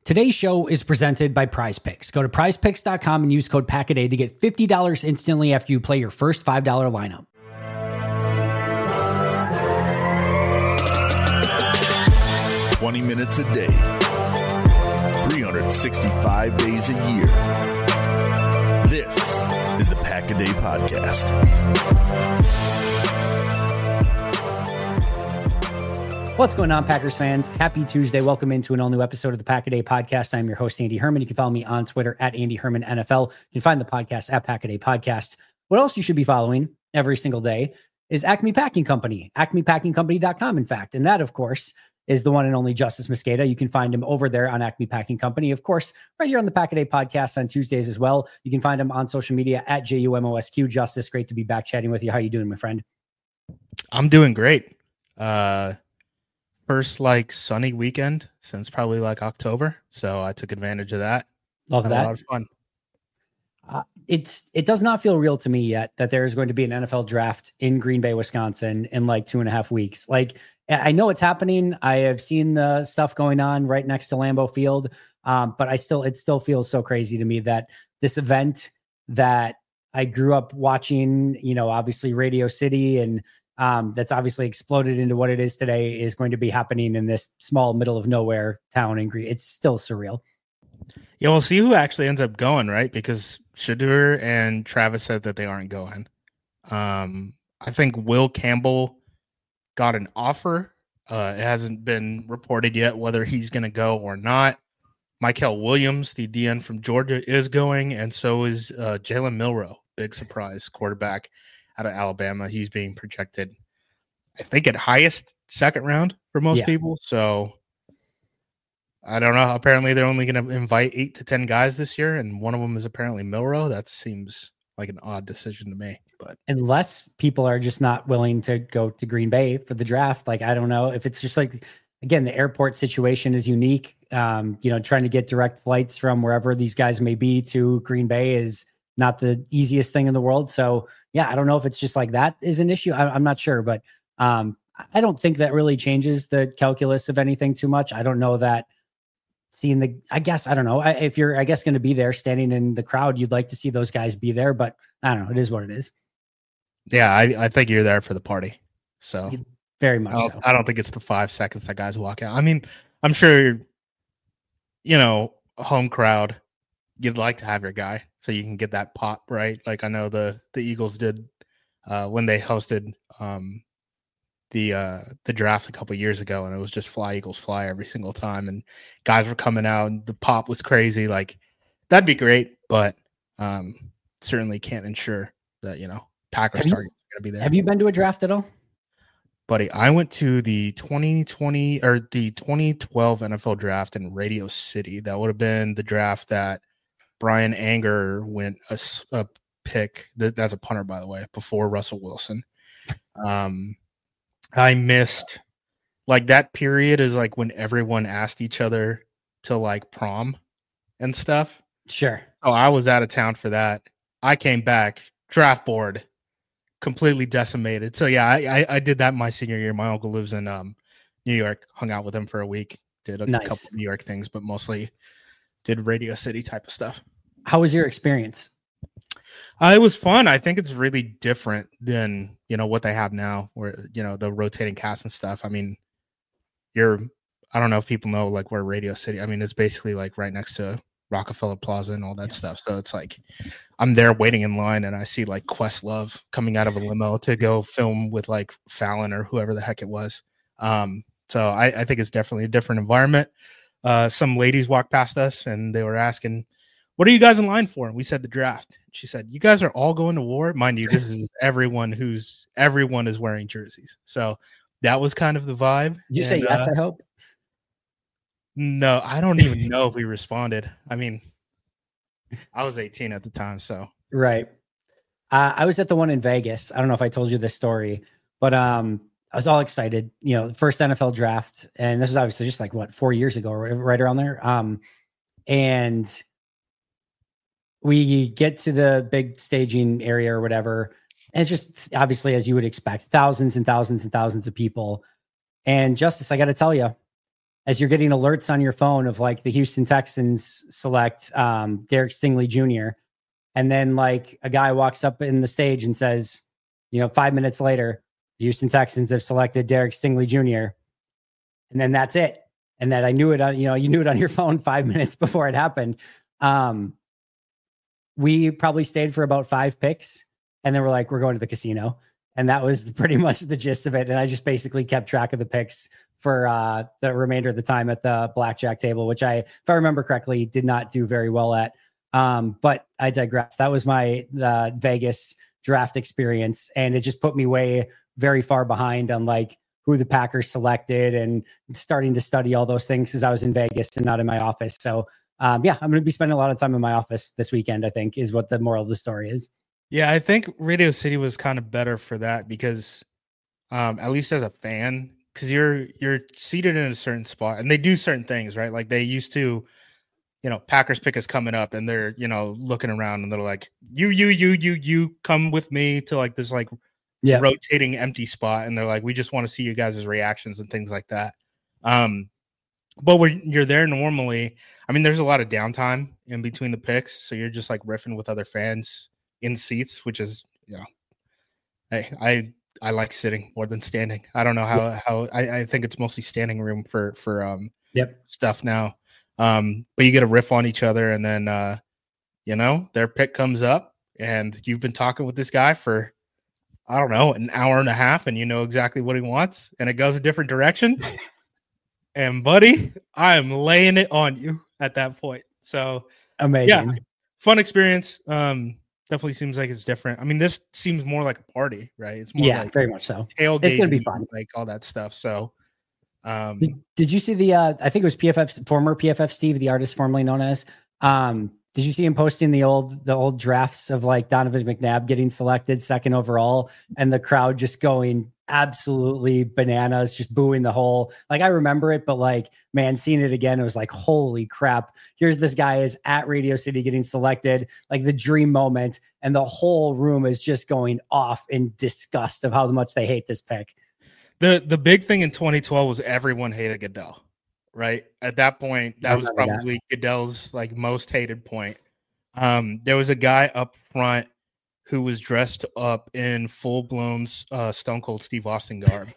Today's show is presented by PrizePicks. Go to prizepicks.com and use code PACKADAY to get $50 instantly after you play your first $5 lineup. "20 minutes a day, 365 days a year. This is the Pack-A-Day Podcast. What's going on, Packers fans? Happy Tuesday. Welcome into an all-new episode of the Pack-A-Day Podcast. I'm your host, Andy Herman. You can follow me on Twitter at Andy Herman NFL. You can find the podcast at Pack-A-Day Podcast. What else you should be following every single day is Acme Packing Company, acmepackingcompany.com, in fact. And that, of course, is the one and only Justice Mosqueda. You can find him over there on Acme Packing Company. Of course, right here on the Pack-A-Day Podcast on Tuesdays as well. You can find him on social media at JUMOSQ. Justice, great to be back chatting with you. How you doing, my friend? I'm doing great. First sunny weekend since probably October. So I took advantage of that. Love that. A lot of fun. It does not feel real to me yet that there is going to be an NFL draft in Green Bay, Wisconsin in 2.5 weeks. I know it's happening. I have seen the stuff going on right next to Lambeau Field. But it still feels so crazy to me that this event that I grew up watching, obviously Radio City, and that's obviously exploded into what it is today, is going to be happening in this small middle of nowhere town in Green. It's still surreal. Yeah, we'll see who actually ends up going, right? Because Shedeur and Travis said that they aren't going. I think Will Campbell got an offer. It hasn't been reported yet whether he's going to go or not. Michael Williams, the DN from Georgia, is going, and so is Jalen Milroe, big surprise quarterback out of Alabama. He's being projected, I think, at highest second round for most people. So I don't know. Apparently, they're only going to invite 8 to 10 guys this year, and one of them is apparently Milroe. That seems like an odd decision to me. But unless people are just not willing to go to Green Bay for the draft, I don't know if it's just again, the airport situation is unique. Trying to get direct flights from wherever these guys may be to Green Bay is not the easiest thing in the world. So yeah, I don't know if it's just that is an issue. I'm not sure, but I don't think that really changes the calculus of anything too much. I don't know that seeing I don't know if you're, going to be there standing in the crowd, you'd like to see those guys be there, but I don't know. It is what it is. Yeah. I think you're there for the party. So very much so. I don't think it's the 5 seconds that guys walk out. I mean, I'm sure, home crowd, you'd like to have your guy so you can get that pop, right? I know the Eagles did when they hosted the draft a couple of years ago, and it was just Fly Eagles Fly every single time, and guys were coming out and the pop was crazy. That'd be great, but certainly can't ensure that Packers targets are going to be there. Have you been to a draft at all? Buddy, I went to the 2020 or the 2012 NFL draft in Radio City. That would have been the draft that Brian Anger went a pick. That's a punter, by the way, before Russell Wilson. I missed that period is when everyone asked each other to prom and stuff. Sure. Oh, I was out of town for that. I came back, draft board completely decimated. So yeah, I did that my senior year. My uncle lives in New York, hung out with him for a week, did a couple of New York things, but mostly did Radio City type of stuff. How was your experience? It was fun. I think it's really different than, what they have now, where, the rotating cast and stuff. I mean, I don't know if people know where Radio City, I mean, it's basically right next to Rockefeller Plaza and all that stuff. So it's I'm there waiting in line and I see Questlove coming out of a limo to go film with Fallon or whoever the heck it was. So I think it's definitely a different environment. Some ladies walked past us and they were asking, "What are you guys in line for?" And we said the draft. She said, "You guys are all going to war?" Mind you, this is everyone is wearing jerseys. So that was kind of the vibe. You say yes, I hope. No, I don't even know if we responded. I mean, I was 18 at the time, so. Right. I was at the one in Vegas. I don't know if I told you this story, but I was all excited. The first NFL draft, and this was obviously just 4 years ago, right around there. And we get to the big staging area or whatever, and it's just obviously, as you would expect, thousands and thousands and thousands of people. And Justice, I got to tell you, as you're getting alerts on your phone of like the Houston Texans select Derek Stingley Jr. And then like a guy walks up in the stage and says, 5 minutes later, the Houston Texans have selected Derek Stingley Jr. And then that's it. And that I knew it on, you knew it on your phone 5 minutes before it happened. We probably stayed for about 5 picks, and then we're like, we're going to the casino. And that was pretty much the gist of it. And I just basically kept track of the picks for the remainder of the time at the blackjack table, which if I remember correctly, did not do very well at. But I digress. That was my Vegas draft experience. And it just put me very far behind on like who the Packers selected and starting to study all those things because I was in Vegas and not in my office. So I'm going to be spending a lot of time in my office this weekend, I think, is what the moral of the story is. Yeah, I think Radio City was kind of better for that because at least as a fan, because you're seated in a certain spot and they do certain things, right? Like they used to, Packers pick is coming up and they're, looking around and they're like, you come with me to like this like rotating empty spot. And they're like, we just want to see you guys' reactions and things like that. But when you're there normally, I mean, there's a lot of downtime in between the picks. So you're just like riffing with other fans in seats, which is, I like sitting more than standing. I don't know how I think it's mostly standing room for stuff now. But you get a riff on each other and then, their pick comes up and you've been talking with this guy for, I don't know, an hour and a half and you know exactly what he wants and it goes a different direction. And buddy, I am laying it on you at that point. So amazing. Yeah, fun experience. Definitely seems like it's different. I mean, this seems more like a party, right? It's more like very much so. Tailgate, it's gonna be fun, like all that stuff. So, did you see the? I think it was former PFF Steve, the artist formerly known as. Did you see him posting the old drafts of like Donovan McNabb getting selected second overall, and the crowd just going absolutely bananas, just booing the whole, like I remember it, but like, man, seeing it again, it was like, holy crap, here's this guy is at Radio City getting selected, like the dream moment. And the whole room is just going off in disgust of how much they hate this pick. The big thing in 2012 was everyone hated Goodell, right? At that point, that was probably Goodell's like most hated point. There was a guy up front who was dressed up in full-blown Stone Cold Steve Austin garb.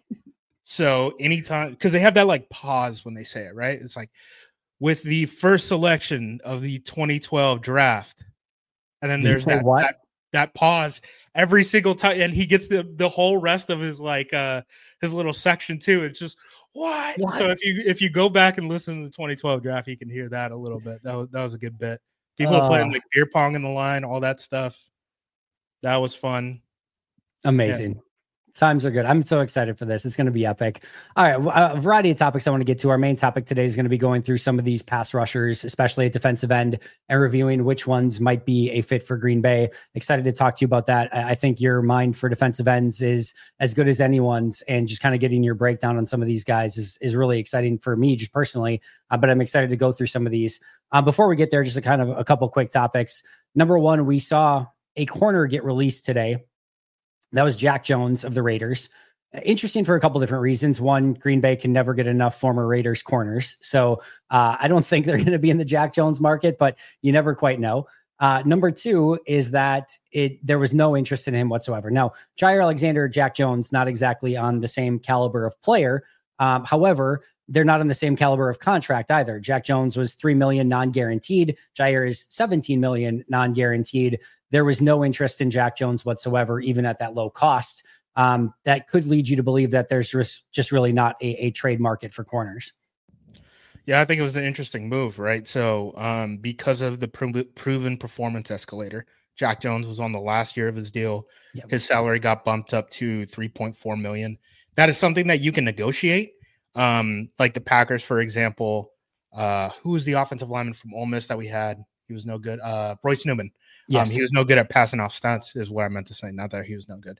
So anytime, because they have that like pause when they say it, right? It's like, with the first selection of the 2012 draft. And then there's that pause every single time. And he gets the whole rest of his like his little section too. It's just, what? So if you go back and listen to the 2012 draft, you can hear that a little bit. That was a good bit. People playing like beer pong in the line, all that stuff. That was fun. Amazing. Yeah. Times are good. I'm so excited for this. It's going to be epic. All right. A variety of topics I want to get to. Our main topic today is going to be going through some of these pass rushers, especially at defensive end, and reviewing which ones might be a fit for Green Bay. Excited to talk to you about that. I think your mind for defensive ends is as good as anyone's, and just kind of getting your breakdown on some of these guys is really exciting for me just personally. But I'm excited to go through some of these. Before we get there, just a couple quick topics. Number one, we saw a corner get released today. That was Jack Jones of the Raiders. Interesting for a couple different reasons. One, Green Bay can never get enough former Raiders corners. So I don't think they're going to be in the Jack Jones market, but you never quite know. Number two is that there was no interest in him whatsoever. Now, Jair Alexander, Jack Jones, not exactly on the same caliber of player. However, they're not on the same caliber of contract either. Jack Jones was $3 million non-guaranteed. Jair is $17 million non-guaranteed. There was no interest in Jack Jones whatsoever, even at that low cost. That could lead you to believe that there's just really not a trade market for corners. Yeah, I think it was an interesting move, right? So because of the proven performance escalator, Jack Jones was on the last year of his deal. Yep. His salary got bumped up to $3.4 million. That is something that you can negotiate. Like the Packers, for example, who was the offensive lineman from Ole Miss that we had? He was no good. Royce Newman. Yes. He was no good at passing off stunts is what I meant to say. Not that he was no good.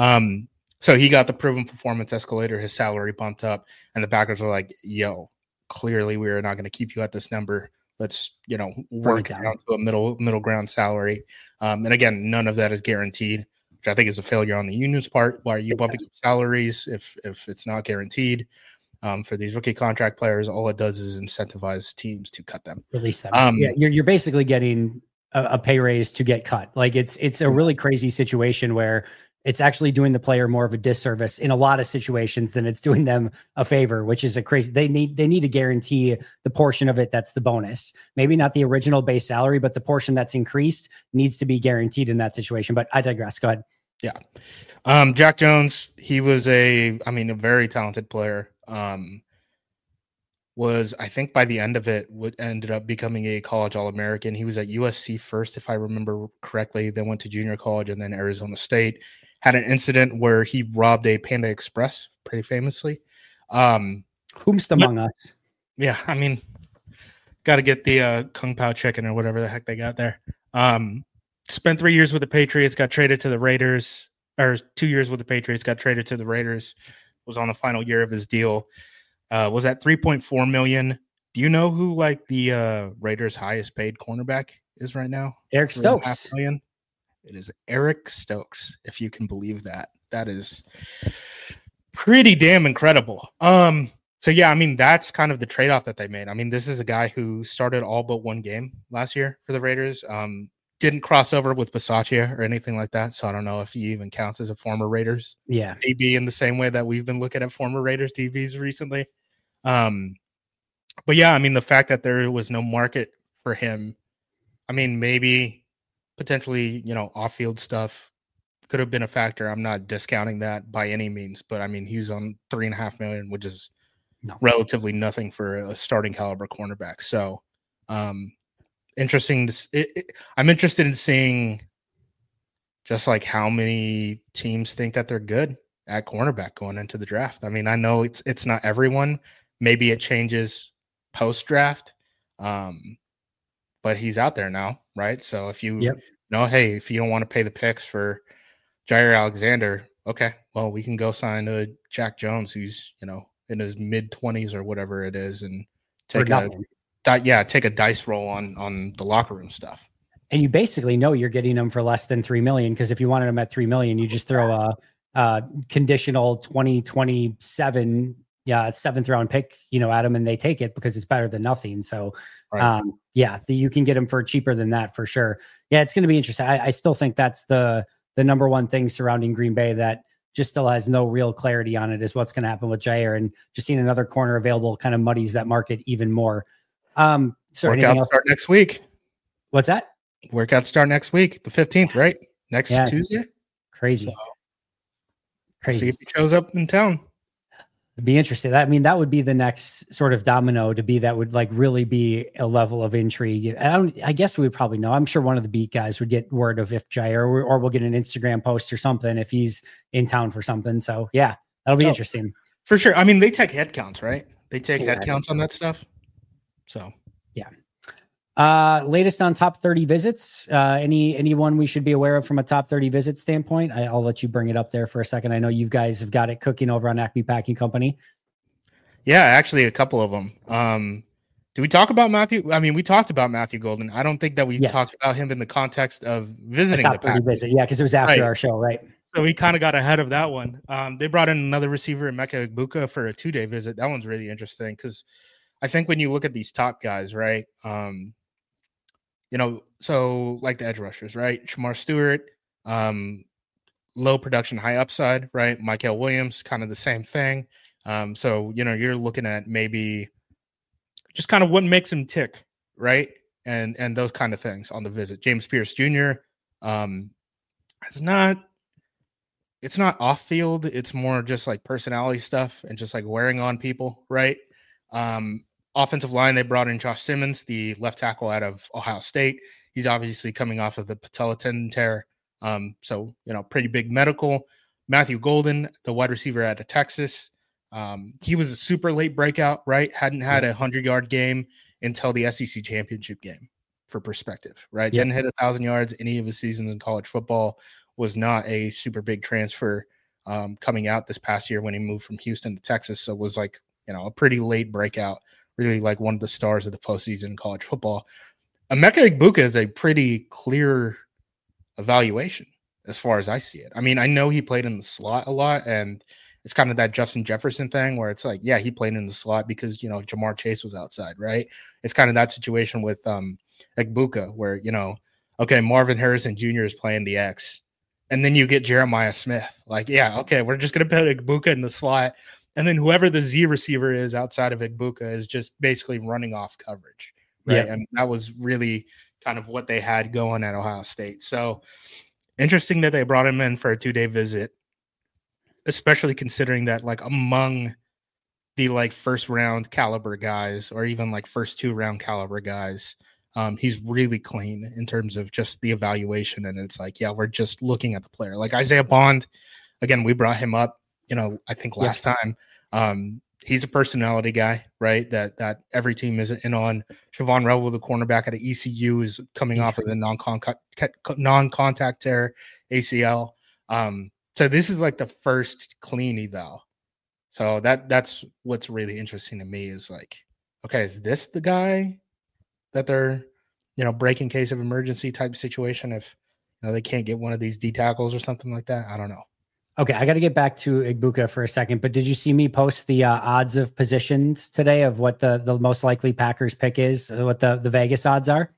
So he got the proven performance escalator. His salary bumped up, and the Packers were like, yo, clearly we are not going to keep you at this number. Let's, work down to a middle ground salary. And again, none of that is guaranteed, which I think is a failure on the union's part. Why are you bumping up salaries if it's not guaranteed? For these rookie contract players, all it does is incentivize teams to cut them. Release them. Yeah, you're basically getting a pay raise to get cut. Like it's a really crazy situation where it's actually doing the player more of a disservice in a lot of situations than it's doing them a favor, which is a crazy. They need to guarantee the portion of it that's the bonus. Maybe not the original base salary, but the portion that's increased needs to be guaranteed in that situation. But I digress. Go ahead. Yeah. Jack Jones, he was a very talented player. Was, I think by the end of it, ended up becoming a college All-American. He was at USC first, if I remember correctly, then went to junior college and then Arizona State. Had an incident where he robbed a Panda Express pretty famously. Whomst among us. Yeah, I mean, got to get the Kung Pao chicken or whatever the heck they got there. Spent 3 years with the Patriots, got traded to the Raiders, or 2 years with the Patriots, got traded to the Raiders, was on the final year of his deal. Was at $3.4 million. Do you know who like the Raiders' highest paid cornerback is right now? Eric Stokes. It is Eric Stokes, if you can believe that. That is pretty damn incredible. So yeah, I mean, that's kind of the trade-off that they made. I mean, this is a guy who started all but one game last year for the Raiders. Didn't cross over with Bisaccia or anything like that. So I don't know if he even counts as a former Raiders DB in the same way that we've been looking at former Raiders DBs recently. But yeah, I mean, the fact that there was no market for him, I mean, maybe potentially, off-field stuff could have been a factor. I'm not discounting that by any means, but I mean, he's on $3.5 million, which is relatively nothing for a starting caliber cornerback. So, interesting. I'm interested in seeing just like how many teams think that they're good at cornerback going into the draft. I mean, I know it's not everyone. Maybe it changes post-draft, but he's out there now, right? So if you hey, if you don't want to pay the picks for Jair Alexander, okay, well, we can go sign a Jack Jones who's, in his mid-20s or whatever it is, and take a dice roll on the locker room stuff. And you basically know you're getting them for less than $3 million, because if you wanted them at $3 million, you just throw a conditional 2027 7th round pick, at them, and they take it because it's better than nothing. So, right. You can get them for cheaper than that for sure. Yeah, it's going to be interesting. I still think that's the number one thing surrounding Green Bay that just still has no real clarity on it, is what's going to happen with Jair, and just seeing another corner available kind of muddies that market even more. Workouts start next week. What's that? Workouts start next week, the 15th, right? Next Tuesday. Crazy. Crazy. See if he shows up in town. It'd be interesting. That would be the next sort of domino to be, that would like really be a level of intrigue. I guess we would probably know. I'm sure one of the beat guys would get word of if Jair, or we'll get an Instagram post or something if he's in town for something. So yeah, that'll be interesting. For sure. I mean, they take head counts, right? They take head counts on that stuff. So yeah. Latest on top 30 visits. Anyone we should be aware of from a top 30 visit standpoint? I'll let you bring it up there for a second. I know you guys have got it cooking over on Acme Packing Company. Yeah, actually a couple of them. Did we talk about Matthew? I mean, we talked about Matthew Golden. I don't think that we talked about him in the context of visiting the Packers. Visit. Yeah, because it was after our show, right? So we kind of got ahead of that one. They brought in another receiver, Emeka Egbuka, for a 2-day visit. That one's really interesting because I think when you look at these top guys, right? So like the edge rushers, right? Shamar Stewart, low production, high upside, right? Michael Williams, kind of the same thing. So, you're looking at maybe just kind of what makes him tick, right? And those kind of things on the visit. James Pierce Jr., it's not off field. It's more just like personality stuff and just like wearing on people, right? Offensive line, they brought in Josh Simmons, the left tackle out of Ohio State. He's obviously coming off of the patella tendon tear. So, pretty big medical. Matthew Golden, the wide receiver out of Texas. He was a super late breakout, right? Hadn't had a 100-yard game until the SEC championship game, for perspective, right? Didn't hit 1,000 yards any of his seasons in college football. Was not a super big transfer coming out this past year when he moved from Houston to Texas. So it was like, a pretty late breakout. Really like one of the stars of the postseason in college football. Emeka Egbuka is a pretty clear evaluation as far as I see it. I mean, I know he played in the slot a lot, and it's kind of that Justin Jefferson thing where it's like, yeah, he played in the slot because, you know, Jamar Chase was outside, right? It's kind of that situation with Egbuka where, you know, okay, Marvin Harrison Jr. is playing the X. And then you get Jeremiah Smith. Like, yeah, okay, we're just going to put Egbuka in the slot. And then whoever the Z receiver is outside of Egbuka is just basically running off coverage, right? Yeah. I mean, that was really kind of what they had going at Ohio State. So interesting that they brought him in for a 2-day visit, especially considering that like among the like first round caliber guys or even like first 2-round caliber guys, he's really clean in terms of just the evaluation. And it's like, yeah, we're just looking at the player. Like Isaiah Bond, again, we brought him up, you know, I think last time. He's a personality guy, right? That every team is in on. Siobhan Revel, the cornerback at ECU, is coming off of the non-contact tear ACL. So this is like the first clean eval. So that's what's really interesting to me is like, okay, is this the guy that they're, you know, break in case of emergency type situation if, you know, they can't get one of these D tackles or something like that? I don't know. Okay, I got to get back to Egbuka for a second, but did you see me post the odds of positions today of what the most likely Packers pick is, what the Vegas odds are?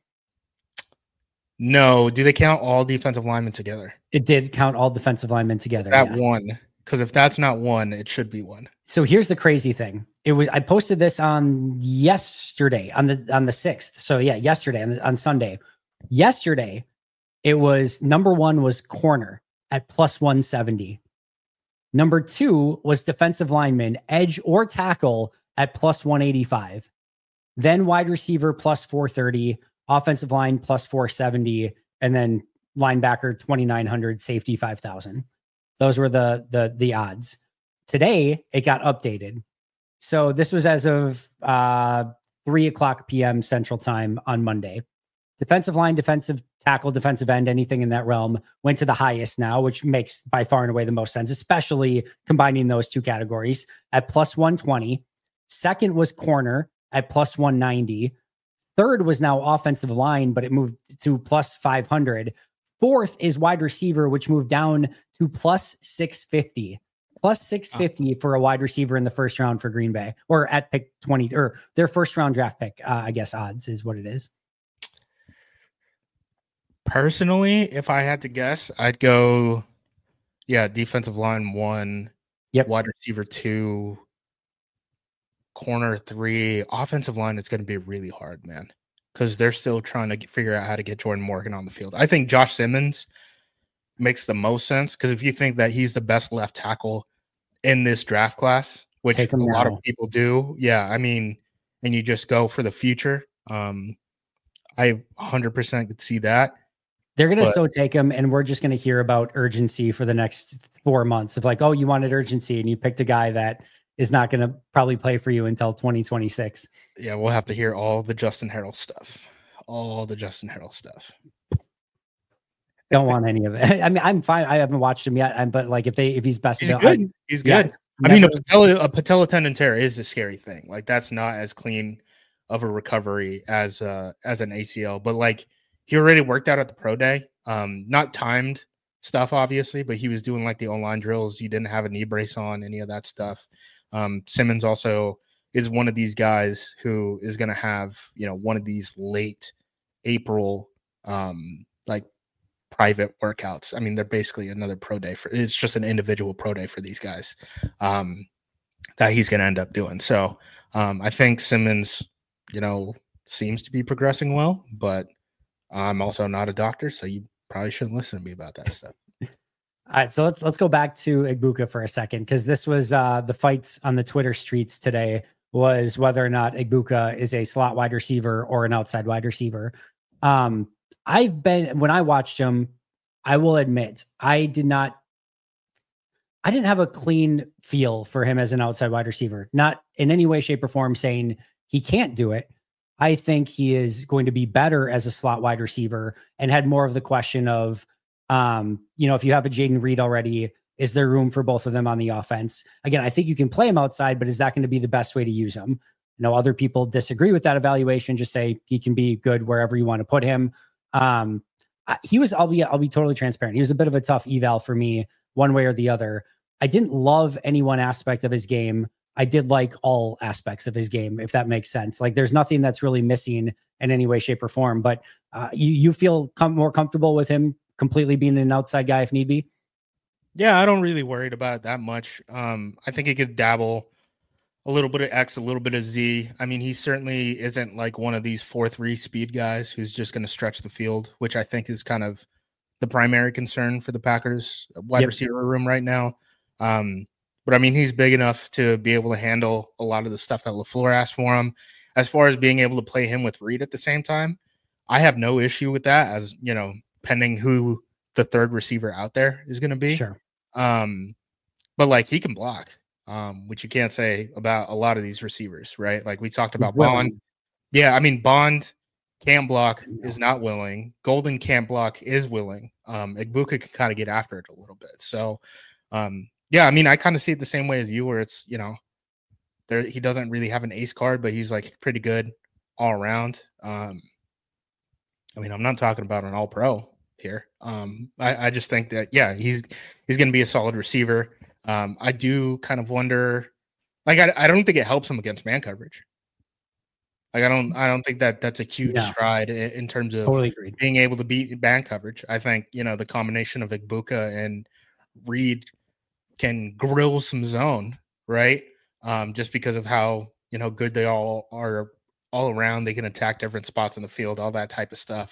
No. Do they count all defensive linemen together? It did count all defensive linemen together. That one, because if that's not one, it should be one. So here's the crazy thing. I posted this on yesterday on the 6th. So yeah, yesterday on Sunday. Yesterday, it was number 1 was corner at plus 170. Number 2 was defensive lineman, edge or tackle at plus 185. Then wide receiver plus 430, offensive line plus 470, and then linebacker 2,900, safety 5,000. Those were the odds. Today it got updated. So this was as of 3:00 p.m. Central Time on Monday. Defensive line, defensive tackle, defensive end, anything in that realm went to the highest now, which makes by far and away the most sense, especially combining those two categories at plus 120. Second was corner at plus 190. Third was now offensive line, but it moved to plus 500. Fourth is wide receiver, which moved down to plus 650. Plus 650 for a wide receiver in the first round for Green Bay, or at pick 20, or their first round draft pick, I guess odds is what it is. Personally, if I had to guess, I'd go, defensive line 1, wide receiver 2, corner 3, offensive line. It's going to be really hard, man, because they're still trying to figure out how to get Jordan Morgan on the field. I think Josh Simmons makes the most sense because if you think that he's the best left tackle in this draft class, which a lot of people do, I mean, and you just go for the future, I 100% could see that. They're going to so take him, and we're just going to hear about urgency for the next 4 months of like, oh, you wanted urgency, and you picked a guy that is not going to probably play for you until 2026. Yeah, we'll have to hear all the Justin Harrell stuff. Don't want any of it. I mean, I'm fine. I haven't watched him yet, but like if he's best, he's good. He's good. I mean, a patella tendon tear is a scary thing. Like that's not as clean of a recovery as an ACL, but like. He already worked out at the pro day, not timed stuff, obviously, but he was doing like the online drills. He didn't have a knee brace on, any of that stuff. Simmons also is one of these guys who is going to have, you know, one of these late April, like private workouts. I mean, they're basically another pro day it's just an individual pro day for these guys that he's going to end up doing. So I think Simmons, you know, seems to be progressing well, but I'm also not a doctor, so you probably shouldn't listen to me about that stuff. All right, so let's go back to Egbuka for a second, because this was the fights on the Twitter streets today was whether or not Egbuka is a slot wide receiver or an outside wide receiver. When I watched him, I will admit I didn't have a clean feel for him as an outside wide receiver, not in any way, shape, or form saying he can't do it. I think he is going to be better as a slot wide receiver, and had more of the question of, if you have a Jaden Reed already, is there room for both of them on the offense? Again, I think you can play him outside, but is that going to be the best way to use him? Other people disagree with that evaluation, just say he can be good wherever you want to put him. I'll be totally transparent. He was a bit of a tough eval for me one way or the other. I didn't love any one aspect of his game. I did like all aspects of his game, if that makes sense. Like there's nothing that's really missing in any way, shape, or form. But you feel more comfortable with him completely being an outside guy if need be? Yeah, I don't really worried about it that much. I think he could dabble a little bit of X, a little bit of Z. I mean, he certainly isn't like one of these 4-3 speed guys who's just going to stretch the field, which I think is kind of the primary concern for the Packers wide receiver room right now. But I mean, he's big enough to be able to handle a lot of the stuff that LaFleur asked for him. As far as being able to play him with Reed at the same time, I have no issue with that, as you know, pending who the third receiver out there is going to be. Sure. But like he can block, which you can't say about a lot of these receivers, right? Like we talked about Bond. Yeah, I mean, Bond can't block, is not willing. Golden can't block, is willing. Egbuka can kind of get after it a little bit. So, yeah, I mean, I kind of see it the same way as you, where it's, you know, he doesn't really have an ace card, but he's like pretty good all around. I mean, I'm not talking about an all pro here. I just think that, yeah, he's going to be a solid receiver. I do kind of wonder, like, I don't think it helps him against man coverage. Like, I don't think that that's a huge stride in terms of being able to beat man coverage. I think, you know, the combination of Egbuka and Reed can grill some zone, right? Just because of how, you know, good they all are all around. They can attack different spots in the field, all that type of stuff.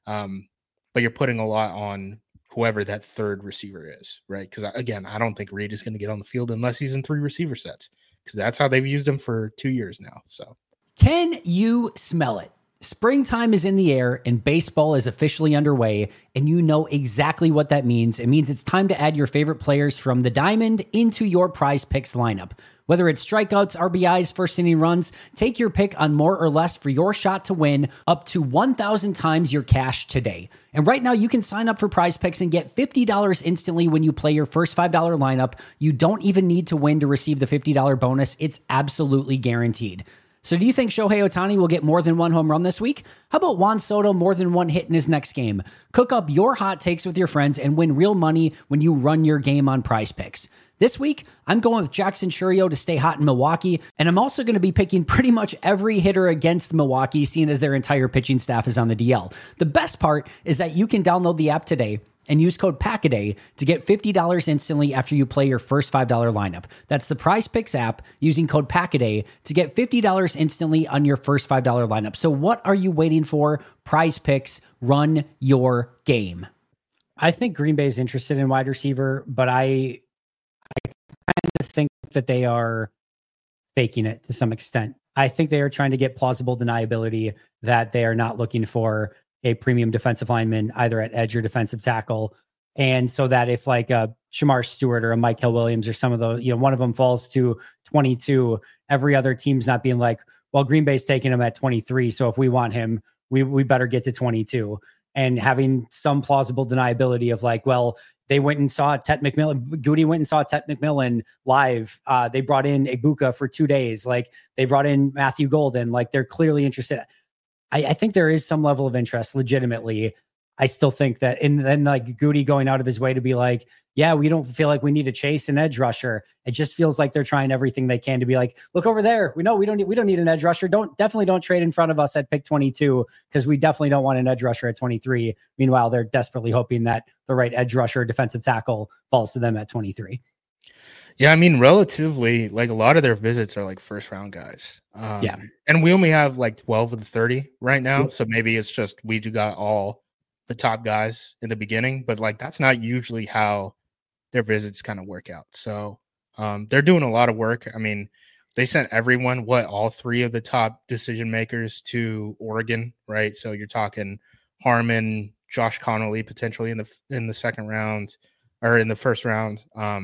But you're putting a lot on whoever that third receiver is, right? Because, again, I don't think Reed is going to get on the field unless he's in 3 receiver sets, because that's how they've used him for 2 years now. So, can you smell it? Springtime is in the air and baseball is officially underway, and you know exactly what that means. It means it's time to add your favorite players from the diamond into your Prize Picks lineup. Whether it's strikeouts, RBIs, first inning runs, take your pick on more or less for your shot to win up to 1,000 times your cash today. And right now you can sign up for Prize Picks and get $50 instantly when you play your first $5 lineup. You don't even need to win to receive the $50 bonus. It's absolutely guaranteed. So do you think Shohei Ohtani will get more than 1 home run this week? How about Juan Soto more than 1 hit in his next game? Cook up your hot takes with your friends and win real money when you run your game on Prize Picks. This week, I'm going with Jackson Chourio to stay hot in Milwaukee, and I'm also going to be picking pretty much every hitter against Milwaukee, seeing as their entire pitching staff is on the DL. The best part is that you can download the app today and use code PACKADAY to get $50 instantly after you play your first $5 lineup. That's the Prize Picks app using code PACKADAY to get $50 instantly on your first $5 lineup. So what are you waiting for? Prize Picks, run your game. I think Green Bay is interested in wide receiver, but I kind of think that they are faking it to some extent. I think they are trying to get plausible deniability that they are not looking for a premium defensive lineman either at edge or defensive tackle. And so that if like a Shamar Stewart or a Michael Williams or some of those, you know, one of them falls to 22, every other team's not being like, well, Green Bay's taking him at 23. So if we want him, we better get to 22. And having some plausible deniability of like, well, they went and saw Tet McMillan. Goody went and saw Tet McMillan live. They brought in Egbuka for 2 days. Like they brought in Matthew Golden. Like they're clearly interested. I think there is some level of interest legitimately. I still think that, and then like Goody going out of his way to be like, yeah, we don't feel like we need to chase an edge rusher. It just feels like they're trying everything they can to be like, look over there. We know we don't need an edge rusher. Definitely don't trade in front of us at pick 22 because we definitely don't want an edge rusher at 23. Meanwhile, they're desperately hoping that the right edge rusher, defensive tackle falls to them at 23. Yeah, I mean, relatively, like a lot of their visits are like first round guys. Yeah. And we only have like 12 of the 30 right now. Yep. So maybe it's just we do got all the top guys in the beginning, but like that's not usually how their visits kind of work out. So they're doing a lot of work. I mean, they sent everyone, all 3 of the top decision makers to Oregon, right? So you're talking Harmon, Josh Connolly potentially in the second round or in the first round.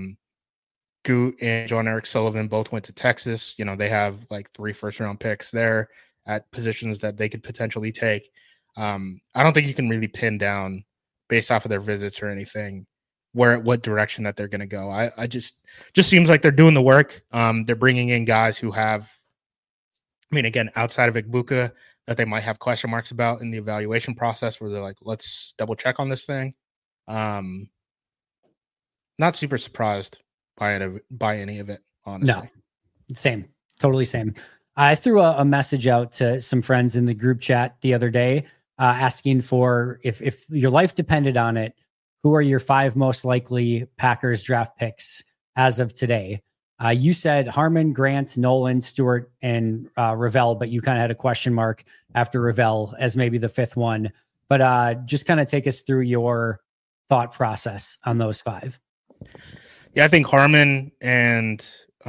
Goot and John Eric Sullivan both went to Texas. You know, they have like 3 first-round picks there at positions that they could potentially take. I don't think you can really pin down based off of their visits or anything what direction that they're going to go. I just seems like they're doing the work. They're bringing in guys who have, I mean, again, outside of Egbuka that they might have question marks about in the evaluation process where they're like, let's double check on this thing. Not super surprised buy any of it, No, honestly. same, totally same. I threw a message out to some friends in the group chat the other day, asking for if your life depended on it, who are your 5 most likely Packers draft picks as of today? You said Harmon, Grant, Nolan, Stewart, and Ravel, but you kind of had a question mark after Ravel as maybe the 5th one. But just kind of take us through your thought process on those 5. Yeah, I think Harmon and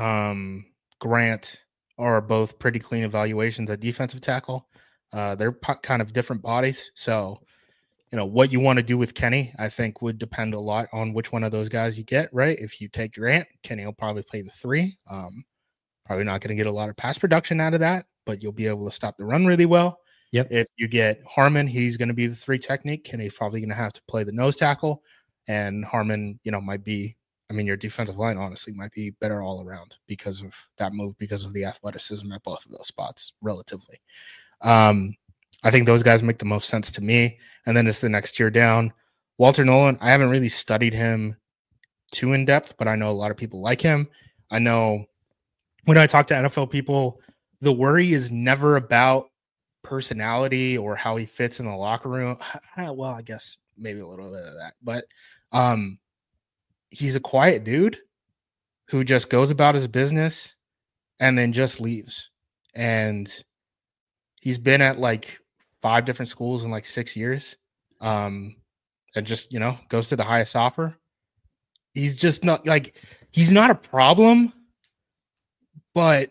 Grant are both pretty clean evaluations at defensive tackle. They're kind of different bodies. So, what you want to do with Kenny, I think would depend a lot on which one of those guys you get, right? If you take Grant, Kenny will probably play the 3. Probably not going to get a lot of pass production out of that, but you'll be able to stop the run really well. Yep. If you get Harmon, he's going to be the 3 technique. Kenny's probably going to have to play the nose tackle. And Harmon, might be, your defensive line honestly might be better all around because of that move, because of the athleticism at both of those spots relatively. I think those guys make the most sense to me. And then it's the next tier down. Walter Nolan, I haven't really studied him too in depth, but I know a lot of people like him. I know when I talk to NFL people, the worry is never about personality or how he fits in the locker room. Well, I guess maybe a little bit of that, but he's a quiet dude who just goes about his business and then just leaves. And he's been at like 5 different schools in like 6 years. And just, goes to the highest offer. He's just not he's not a problem, but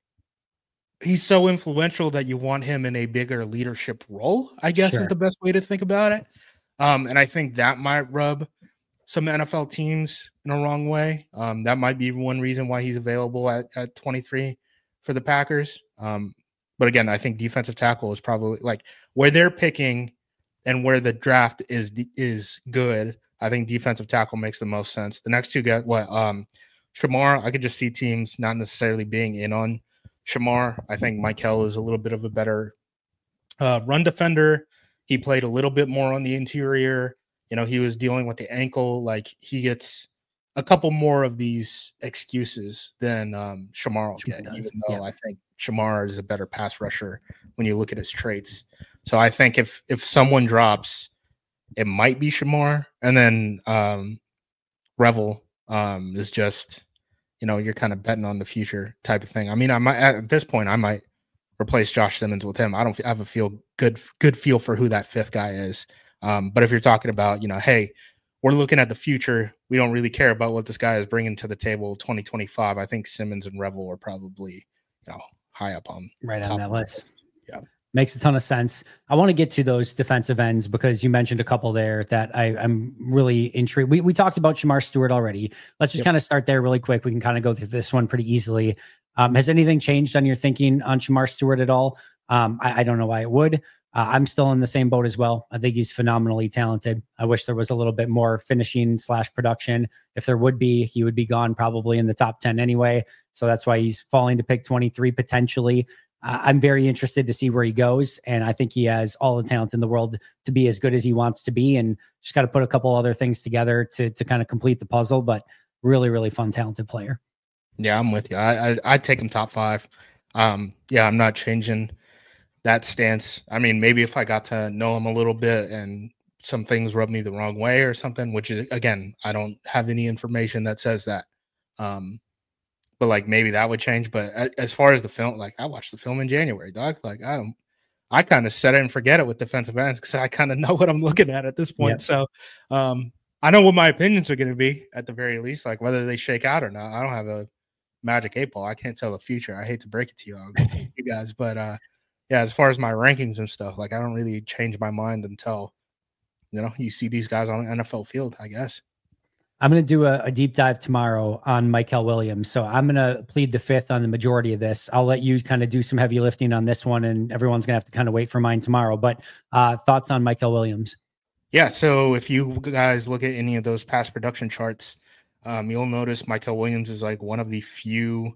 he's so influential that you want him in a bigger leadership role, I guess is the best way to think about it. And I think that might rub some NFL teams in a wrong way. That might be one reason why he's available at 23 for the Packers. But again, I think defensive tackle is probably where they're picking and where the draft is good. I think defensive tackle makes the most sense. The next 2 guys, Shamar, I could just see teams not necessarily being in on Shamar. I think Michael is a little bit of a better run defender. He played a little bit more on the interior. He was dealing with the ankle. He gets a couple more of these excuses than Shamar will get, even though I think Shamar is a better pass rusher when you look at his traits. So I think if someone drops, it might be Shamar. And then Revel is just, you're kind of betting on the future type of thing. I might at this point, I might replace Josh Simmons with him. I don't have a good feel for who that 5th guy is. But if you're talking about, hey, we're looking at the future, we don't really care about what this guy is bringing to the table 2025. I think Simmons and Revel are probably, high up on that list. Yeah. Makes a ton of sense. I want to get to those defensive ends because you mentioned a couple there that I'm really intrigued. We talked about Shamar Stewart already. Let's just kind of start there really quick. We can kind of go through this one pretty easily. Has anything changed on your thinking on Shamar Stewart at all? I don't know why it would. I'm still in the same boat as well. I think he's phenomenally talented. I wish there was a little bit more finishing / production. If there would be, he would be gone probably in the top 10 anyway. So that's why he's falling to pick 23 potentially. I'm very interested to see where he goes. And I think he has all the talent in the world to be as good as he wants to be. And just got to put a couple other things together to kind of complete the puzzle. But really, really fun, talented player. Yeah, I'm with you. I'd take him top 5. I'm not changing that stance. Maybe if I got to know him a little bit and some things rub me the wrong way or something, which is, again, I don't have any information that says that. But maybe that would change. But as far as the film, I watched the film in January, dog. I kind of set it and forget it with defensive ends because I kind of know what I'm looking at this point. Yep. So I know what my opinions are going to be at the very least, whether they shake out or not. I don't have a magic 8 ball. I can't tell the future. I hate to break it to you guys, but as far as my rankings and stuff, I don't really change my mind until, you see these guys on an NFL field, I guess. I'm going to do a deep dive tomorrow on Michael Williams. So I'm going to plead the 5th on the majority of this. I'll let you kind of do some heavy lifting on this one, and everyone's going to have to kind of wait for mine tomorrow. But thoughts on Michael Williams? Yeah, so if you guys look at any of those past production charts, you'll notice Michael Williams is one of the few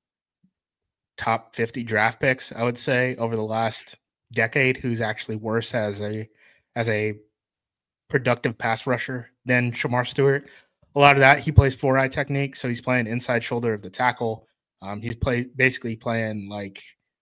top 50 draft picks, I would say, over the last decade who's actually worse as a productive pass rusher than Shamar Stewart. a lot of that. He plays 4-eye technique, so he's playing inside shoulder of the tackle. He's basically playing like,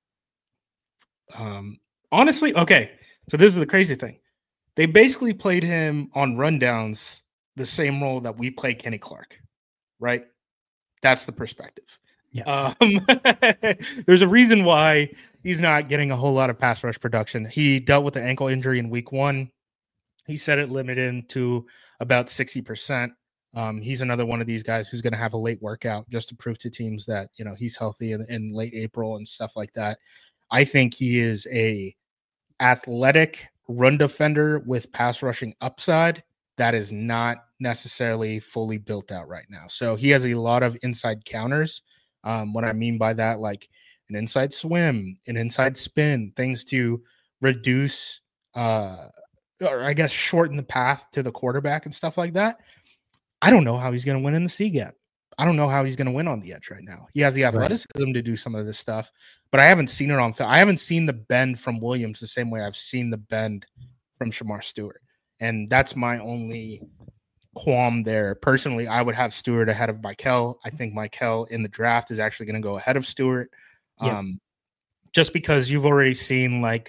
honestly, okay. So this is the crazy thing. They basically played him on rundowns the same role that we play Kenny Clark, right? That's the perspective. Yeah. There's a reason why he's not getting a whole lot of pass rush production. He dealt with the ankle injury in week 1. He said it limited him to about 60%. He's another one of these guys who's going to have a late workout just to prove to teams that, you know, he's healthy in late April and stuff like that. I think he is a athletic run defender with pass rushing upside that is not necessarily fully built out right now. So he has a lot of inside counters. What I mean by that, like an inside swim, an inside spin, things to reduce, or I guess shorten the path to the quarterback and stuff like that. I don't know how he's going to win in the C gap. I don't know how he's going to win on the edge right now. He has the athleticism to do some of this stuff, but I haven't seen it on film. I haven't seen the bend from Williams the same way I've seen the bend from Shamar Stewart. And that's my only qualm there. Personally, I would have Stewart ahead of Michael. I think Michael in the draft is actually going to go ahead of Stewart. Yep. Just because you've already seen like,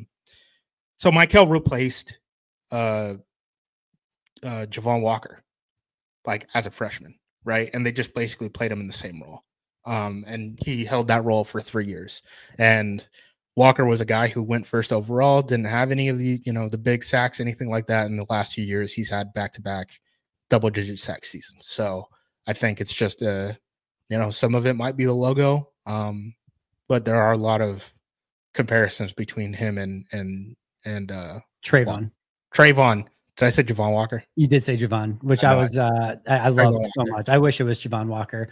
so Michael replaced Javon Walker, like as a freshman. Right. And they just basically played him in the same role. And he held that role for 3 years. And Walker was a guy who went first overall, didn't have any of the, you know, the big sacks, anything like that. In the last few years, he's had back-to-back double-digit sack seasons. So I think it's just you know, some of it might be the logo, but there are a lot of comparisons between him and Trayvon. Did I say Javon Walker? You did say Javon, which I loved so much. I wish it was Javon Walker.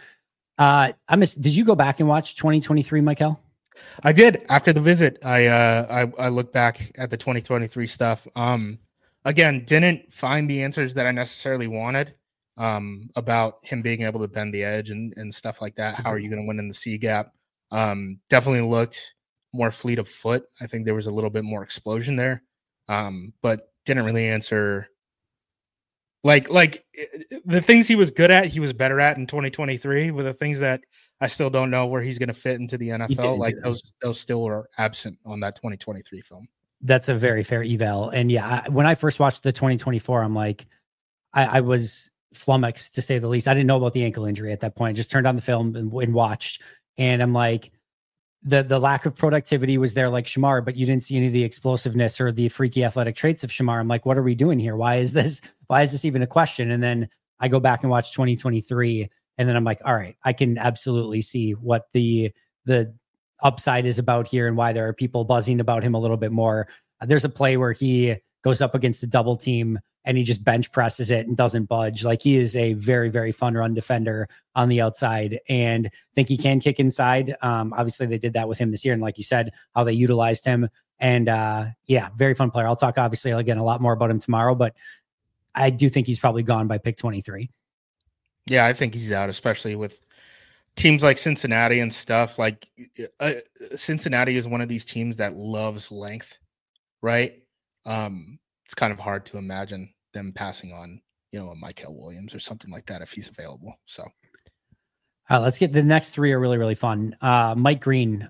Did you go back and watch 2023, Michael? I did. After the visit, I looked back at the 2023 stuff. Again, didn't find the answers that I necessarily wanted about him being able to bend the edge and stuff like that. How are you going to win in the C gap? Definitely looked more fleet of foot. I think there was a little bit more explosion there, but didn't really answer like the things he was good at, he was better at in 2023, with the things that I still don't know where he's going to fit into the NFL. Like those still are absent on that 2023 film. That's a very fair eval. And yeah, when I first watched the 2024, I'm like, I was flummoxed to say the least. I didn't know about the ankle injury at that point. I just turned on the film and watched. And I'm like, the lack of productivity was there like Shamar, but you didn't see any of the explosiveness or the freaky athletic traits of Shamar. I'm like, what are we doing here? Why is this even a question? And then I go back and watch 2023, and then I'm like, all right, I can absolutely see what the upside is about here and why there are people buzzing about him a little bit more. There's a play where he goes up against a double team and he just bench presses it and doesn't budge. Like, he is a very, very fun run defender on the outside, and think he can kick inside. Obviously they did that with him this year. And like you said, how they utilized him, and yeah, very fun player. I'll talk obviously again a lot more about him tomorrow, but I do think he's probably gone by pick 23. Yeah, I think he's out, especially with teams like Cincinnati and stuff. Like Cincinnati is one of these teams that loves length, right? It's kind of hard to imagine them passing on, you know, a Michael Williams or something like that if he's available. So let's get the next three are really, really fun. Mike Green,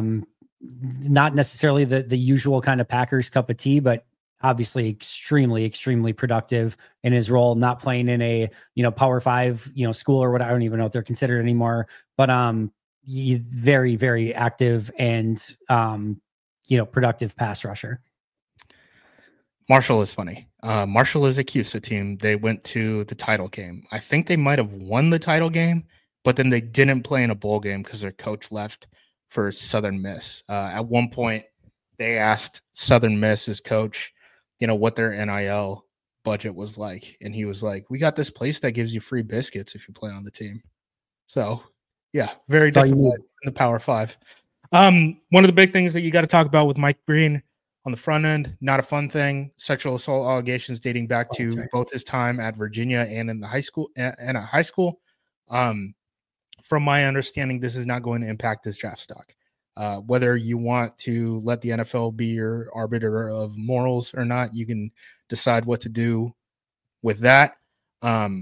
not necessarily the usual kind of Packers cup of tea, but obviously extremely, extremely productive in his role, not playing in a, you know, Power 5, you know, school or what. I don't even know if they're considered anymore, but he's very, very active and, you know, productive pass rusher. Marshall is funny. Marshall is a CUSA team. They went to the title game. I think they might have won the title game, but then they didn't play in a bowl game because their coach left for Southern Miss. At one point, they asked Southern Miss's coach, you know, what their NIL budget was like. And he was like, we got this place that gives you free biscuits if you play on the team. So, yeah, very different in the Power 5. One of the big things that you got to talk about with Mike Green on the front end, not a fun thing. Sexual assault allegations dating back to both his time at Virginia and in the high school and at high school. From my understanding, this is not going to impact his draft stock. Whether you want to let the NFL be your arbiter of morals or not, you can decide what to do with that.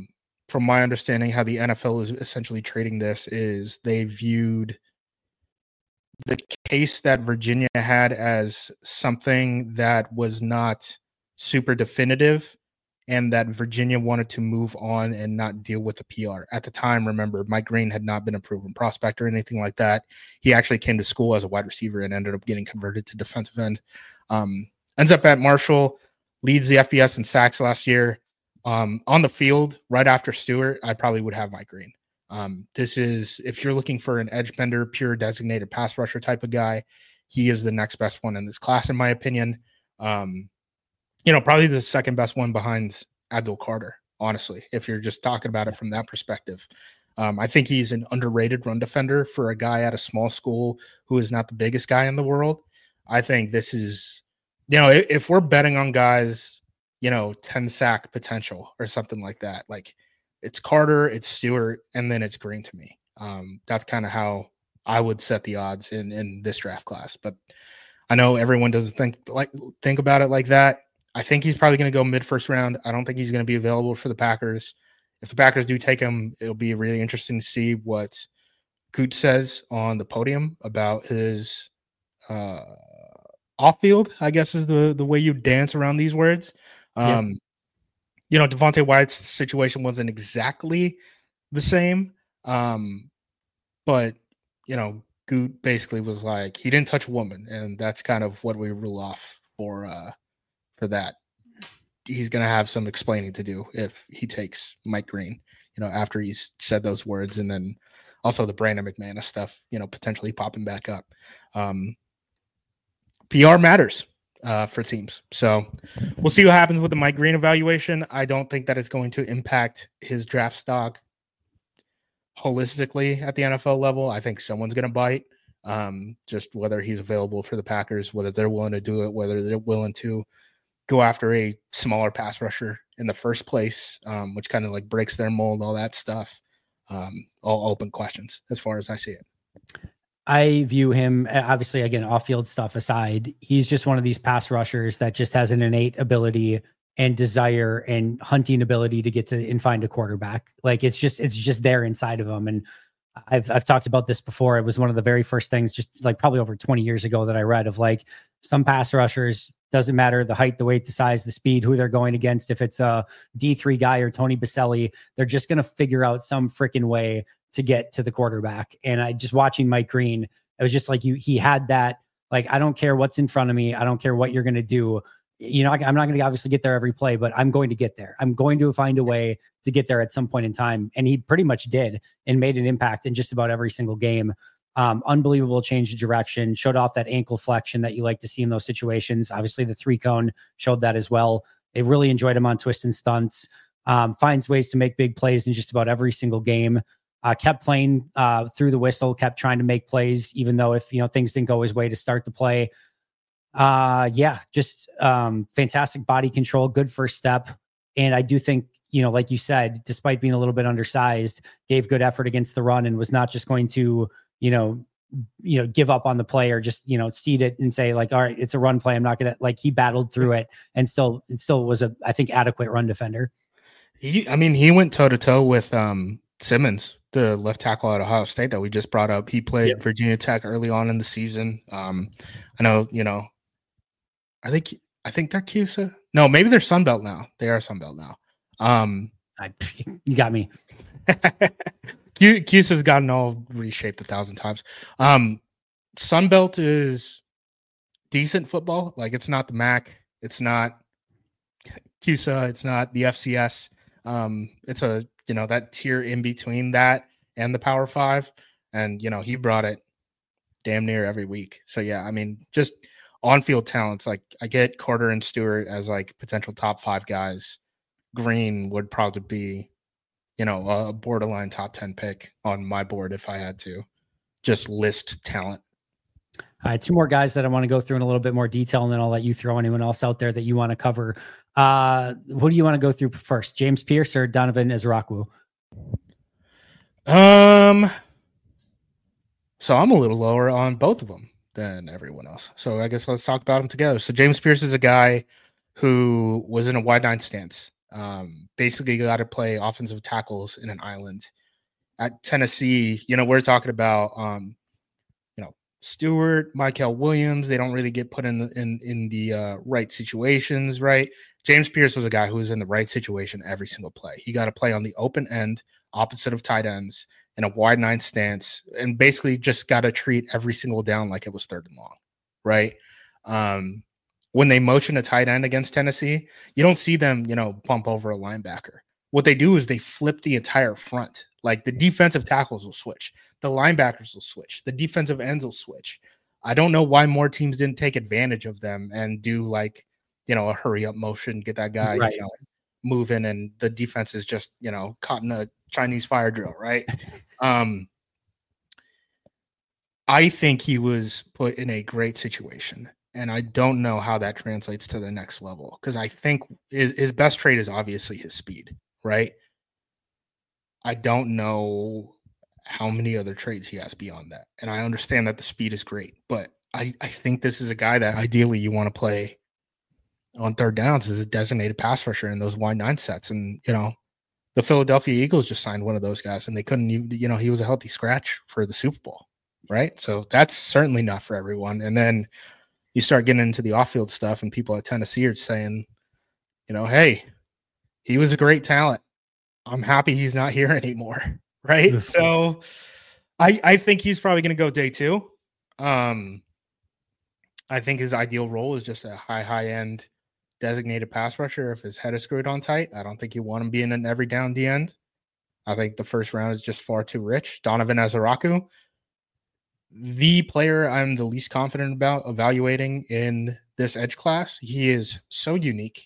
from my understanding, how the NFL is essentially treating this is they viewed the case that Virginia had as something that was not super definitive, and that Virginia wanted to move on and not deal with the PR. At the time, remember, Mike Green had not been a proven prospect or anything like that. He actually came to school as a wide receiver and ended up getting converted to defensive end. Ends up at Marshall, leads the FBS in sacks last year. On the field, right after Stewart, I probably would have Mike Green. This is, if you're looking for an edge bender, pure designated pass rusher type of guy, he is the next best one in this class, in my opinion. Probably the second best one behind Abdul Carter, honestly, if you're just talking about it from that perspective. I think he's an underrated run defender for a guy at a small school who is not the biggest guy in the world. I think this is, if we're betting on guys, 10 sack potential or something like that, like it's Carter, it's Stewart, and then it's Green to me. That's kind of how I would set the odds in this draft class. But I know everyone doesn't think about it like that. I think he's probably going to go mid-first round. I don't think he's going to be available for the Packers. If the Packers do take him, it'll be really interesting to see what Cooch says on the podium about his off-field, I guess is the way you dance around these words. Devontae Wyatt's situation wasn't exactly the same. But Goot basically was like, he didn't touch a woman, and that's kind of what we rule off for that. He's going to have some explaining to do if he takes Mike Green, after he's said those words, and then also the Brandon McManus stuff, potentially popping back up. PR matters for teams. So we'll see what happens with the Mike Green evaluation. I don't think that it's going to impact his draft stock holistically at the NFL level. I think someone's going to bite, just whether he's available for the Packers, whether they're willing to do it, whether they're willing to go after a smaller pass rusher in the first place, which kind of like breaks their mold, all that stuff. All open questions as far as I see it. I view him, obviously, again, off-field stuff aside, he's just one of these pass rushers that just has an innate ability and desire and hunting ability to get to and find a quarterback. Like it's just there inside of him. And I've talked about this before. It was one of the very first things, just like probably over 20 years ago, that I read of like some pass rushers, doesn't matter the height, the weight, the size, the speed, who they're going against. If it's a D3 guy or Tony Baselli, they're just going to figure out some freaking way to get to the quarterback. And I just watching Mike Green, it was just like he had that, like, I don't care what's in front of me. I don't care what you're going to do. I'm not going to obviously get there every play, but I'm going to get there. I'm going to find a way to get there at some point in time. And he pretty much did and made an impact in just about every single game. Unbelievable change of direction, showed off that ankle flexion that you like to see in those situations. Obviously the 3-cone showed that as well. They really enjoyed him on twist and stunts, finds ways to make big plays in just about every single game. Kept playing through the whistle, kept trying to make plays, even though if things didn't go his way to start the play. Just fantastic body control, good first step. And I do think, like you said, despite being a little bit undersized, gave good effort against the run and was not just going to, give up on the play or just, cede it and say like, all right, it's a run play. I'm not going to, like, he battled through it and still was I think adequate run defender. He went toe to toe with Simmons, the left tackle at Ohio State that we just brought up. He played Virginia Tech early on in the season. I know, I think they're CUSA. No, maybe they're Sunbelt now. They are Sunbelt now. You got me. CUSA's gotten all reshaped 1,000 times. Sunbelt is decent football. Like, it's not the MAC. It's not CUSA. It's not the FCS. It's a, that tier in between that and the Power 5. And, he brought it damn near every week. So, yeah, just on-field talents. Like, I get Carter and Stewart as like potential top 5 guys. Green would probably be, a borderline top 10 pick on my board if I had to just list talent. All right, 2 more guys that I want to go through in a little bit more detail, and then I'll let you throw anyone else out there that you want to cover. Who do you want to go through first, James Pierce or Donovan Ezrakwu? So I'm a little lower on both of them than everyone else. So I guess let's talk about them together. So James Pierce is a guy who was in a wide 9 stance Basically got to play offensive tackles in an island. At Tennessee, we're talking about Stewart, Michael Williams. They don't really get put in the right situations, right? James Pierce was a guy who was in the right situation every single play. He got to play on the open end, opposite of tight ends, in a wide 9 stance, and basically just got to treat every single down like it was 3rd and long, right? When they motion a tight end against Tennessee, you don't see them, bump over a linebacker. What they do is they flip the entire front. Like the defensive tackles will switch. The linebackers will switch. The defensive ends will switch. I don't know why more teams didn't take advantage of them and do like, a hurry up motion, get that guy, right. Moving, and the defense is just, caught in a Chinese fire drill, right? I think he was put in a great situation, and I don't know how that translates to the next level, because I think his best trait is obviously his speed, right? I don't know how many other traits he has beyond that. And I understand that the speed is great, but I think this is a guy that ideally you want to play on 3rd downs as a designated pass rusher in those wide 9 sets. And, the Philadelphia Eagles just signed one of those guys, and they couldn't, he was a healthy scratch for the Super Bowl, right? So that's certainly not for everyone. And then you start getting into the off-field stuff, and people at Tennessee are saying, hey, he was a great talent. I'm happy he's not here anymore, right? So I think he's probably going to go day 2. I think his ideal role is just a high-end designated pass rusher if his head is screwed on tight. I don't think you want him being an every down D end. I think the first round is just far too rich. Donovan Ezaraku, the player I'm the least confident about evaluating in this edge class. He is so unique.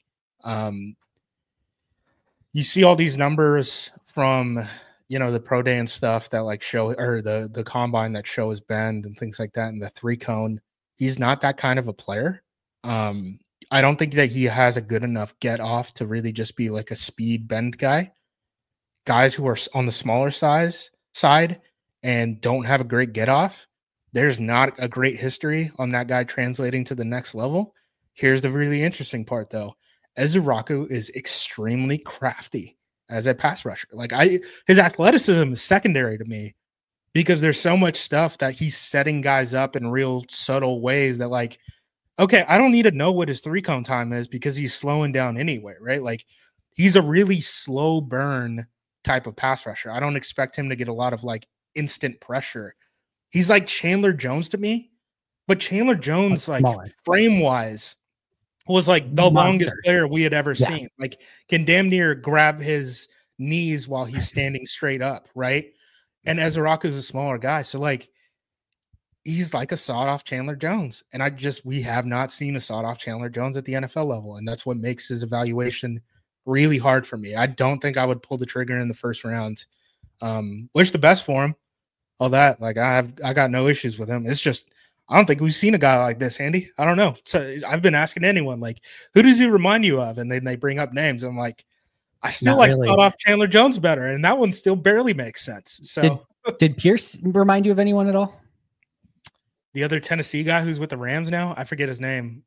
You see all these numbers from, the pro day and stuff that like show, or the combine that show his bend and things like that, and the 3-cone. He's not that kind of a player. I don't think that he has a good enough get off to really just be like a speed bend guy. Guys who are on the smaller side and don't have a great get off, there's not a great history on that guy translating to the next level. Here's the really interesting part, though. Ezaraku is extremely crafty as a pass rusher. Like his athleticism is secondary to me, because there's so much stuff that he's setting guys up in real subtle ways that, like, okay, I don't need to know what his 3-cone time is because he's slowing down anyway, right? Like, he's a really slow burn type of pass rusher. I don't expect him to get a lot of like instant pressure. He's like Chandler Jones to me, but Chandler Jones, like frame wise, was like the longest player we had ever seen. Like, can damn near grab his knees while he's standing straight up, right? And Ezaraku is a smaller guy, so like, he's like a sawed-off Chandler Jones. And we have not seen a sawed-off Chandler Jones at the NFL level. And that's what makes his evaluation really hard for me. I don't think I would pull the trigger in the first round. Wish the best for him. All that. Like, I got no issues with him. It's just, I don't think we've seen a guy like this, Andy. I don't know. So I've been asking anyone, like, who does he remind you of? And then they bring up names. I'm like, I still like sawed-off Chandler Jones better. And that one still barely makes sense. So did Pierce remind you of anyone at all? The other Tennessee guy who's with the Rams now, I forget his name.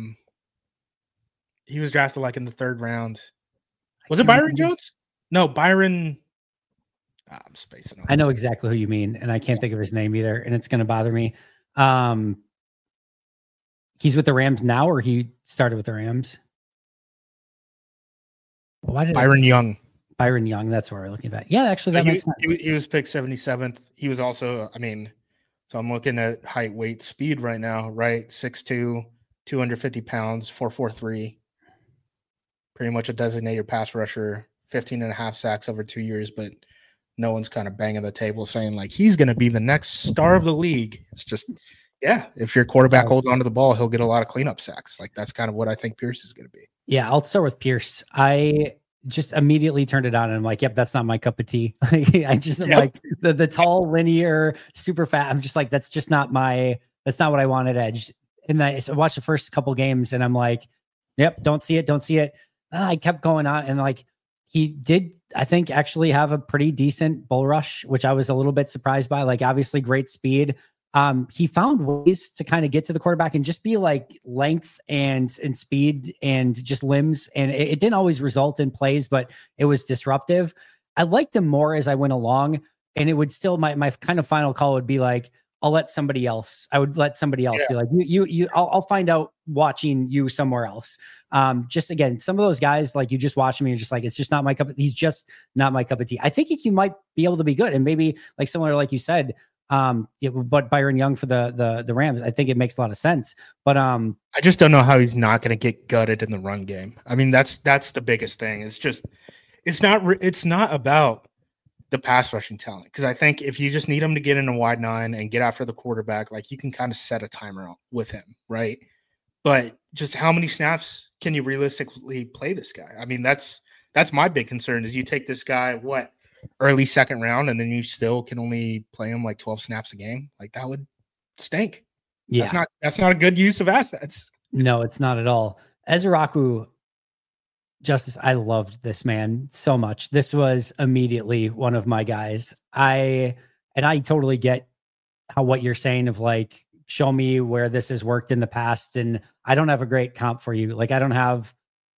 He was drafted like in the 3rd round. Was it Byron Jones? No, Byron. I'm spacing. I know exactly who you mean, and I can't think of his name either, and it's going to bother me. He's with the Rams now, or he started with the Rams? Byron Young. Byron Young. That's what we're looking at. Yeah, actually, that makes sense. He was picked 77th. He was also, so I'm looking at height, weight, speed right now, right? 6'2", 250 pounds, 4'3". Pretty much a designated pass rusher, 15.5 sacks over 2 years, but no one's kind of banging the table saying, like, he's going to be the next star of the league. It's just, if your quarterback holds onto the ball, he'll get a lot of cleanup sacks. Like, that's kind of what I think Pierce is going to be. Yeah, I'll start with Pierce. I just immediately turned it on and I'm like, yep, that's not my cup of tea. I just am like the tall, linear, super fat. I'm just like, that's not what I want at edge. And I watched the first couple games and I'm like, yep, don't see it. And I kept going on, and like, he did, I think, actually have a pretty decent bull rush, which I was a little bit surprised by. Like, obviously great speed. he found ways to kind of get to the quarterback and just be like length and speed and just limbs. And it didn't always result in plays, but it was disruptive. I liked him more as I went along, and it would still, my kind of final call would be like, I would let somebody else be like, I'll find out watching you somewhere else. Just again, some of those guys, like you just watch him and you're just like, it's just not my cup. He's just not my cup of tea. I think he might be able to be good. And maybe like similar, like you said, but Byron Young for the Rams, I think it makes a lot of sense. But I just don't know how he's not going to get gutted in the run game. I mean, that's the biggest thing. It's not about the pass rushing talent, because I think if you just need him to get in a wide nine and get after the quarterback, like you can kind of set a timer with him, right? But just how many snaps can you realistically play this guy? I mean, that's my big concern. Is you take this guy early second round, and then you still can only play him like 12 snaps a game. Like that would stink. Yeah, that's not a good use of assets. No, it's not at all. Ezraku, Justice, I loved this man so much. This was immediately one of my guys. I totally get what you're saying of like, show me where this has worked in the past. And I don't have a great comp for you. Like I'd have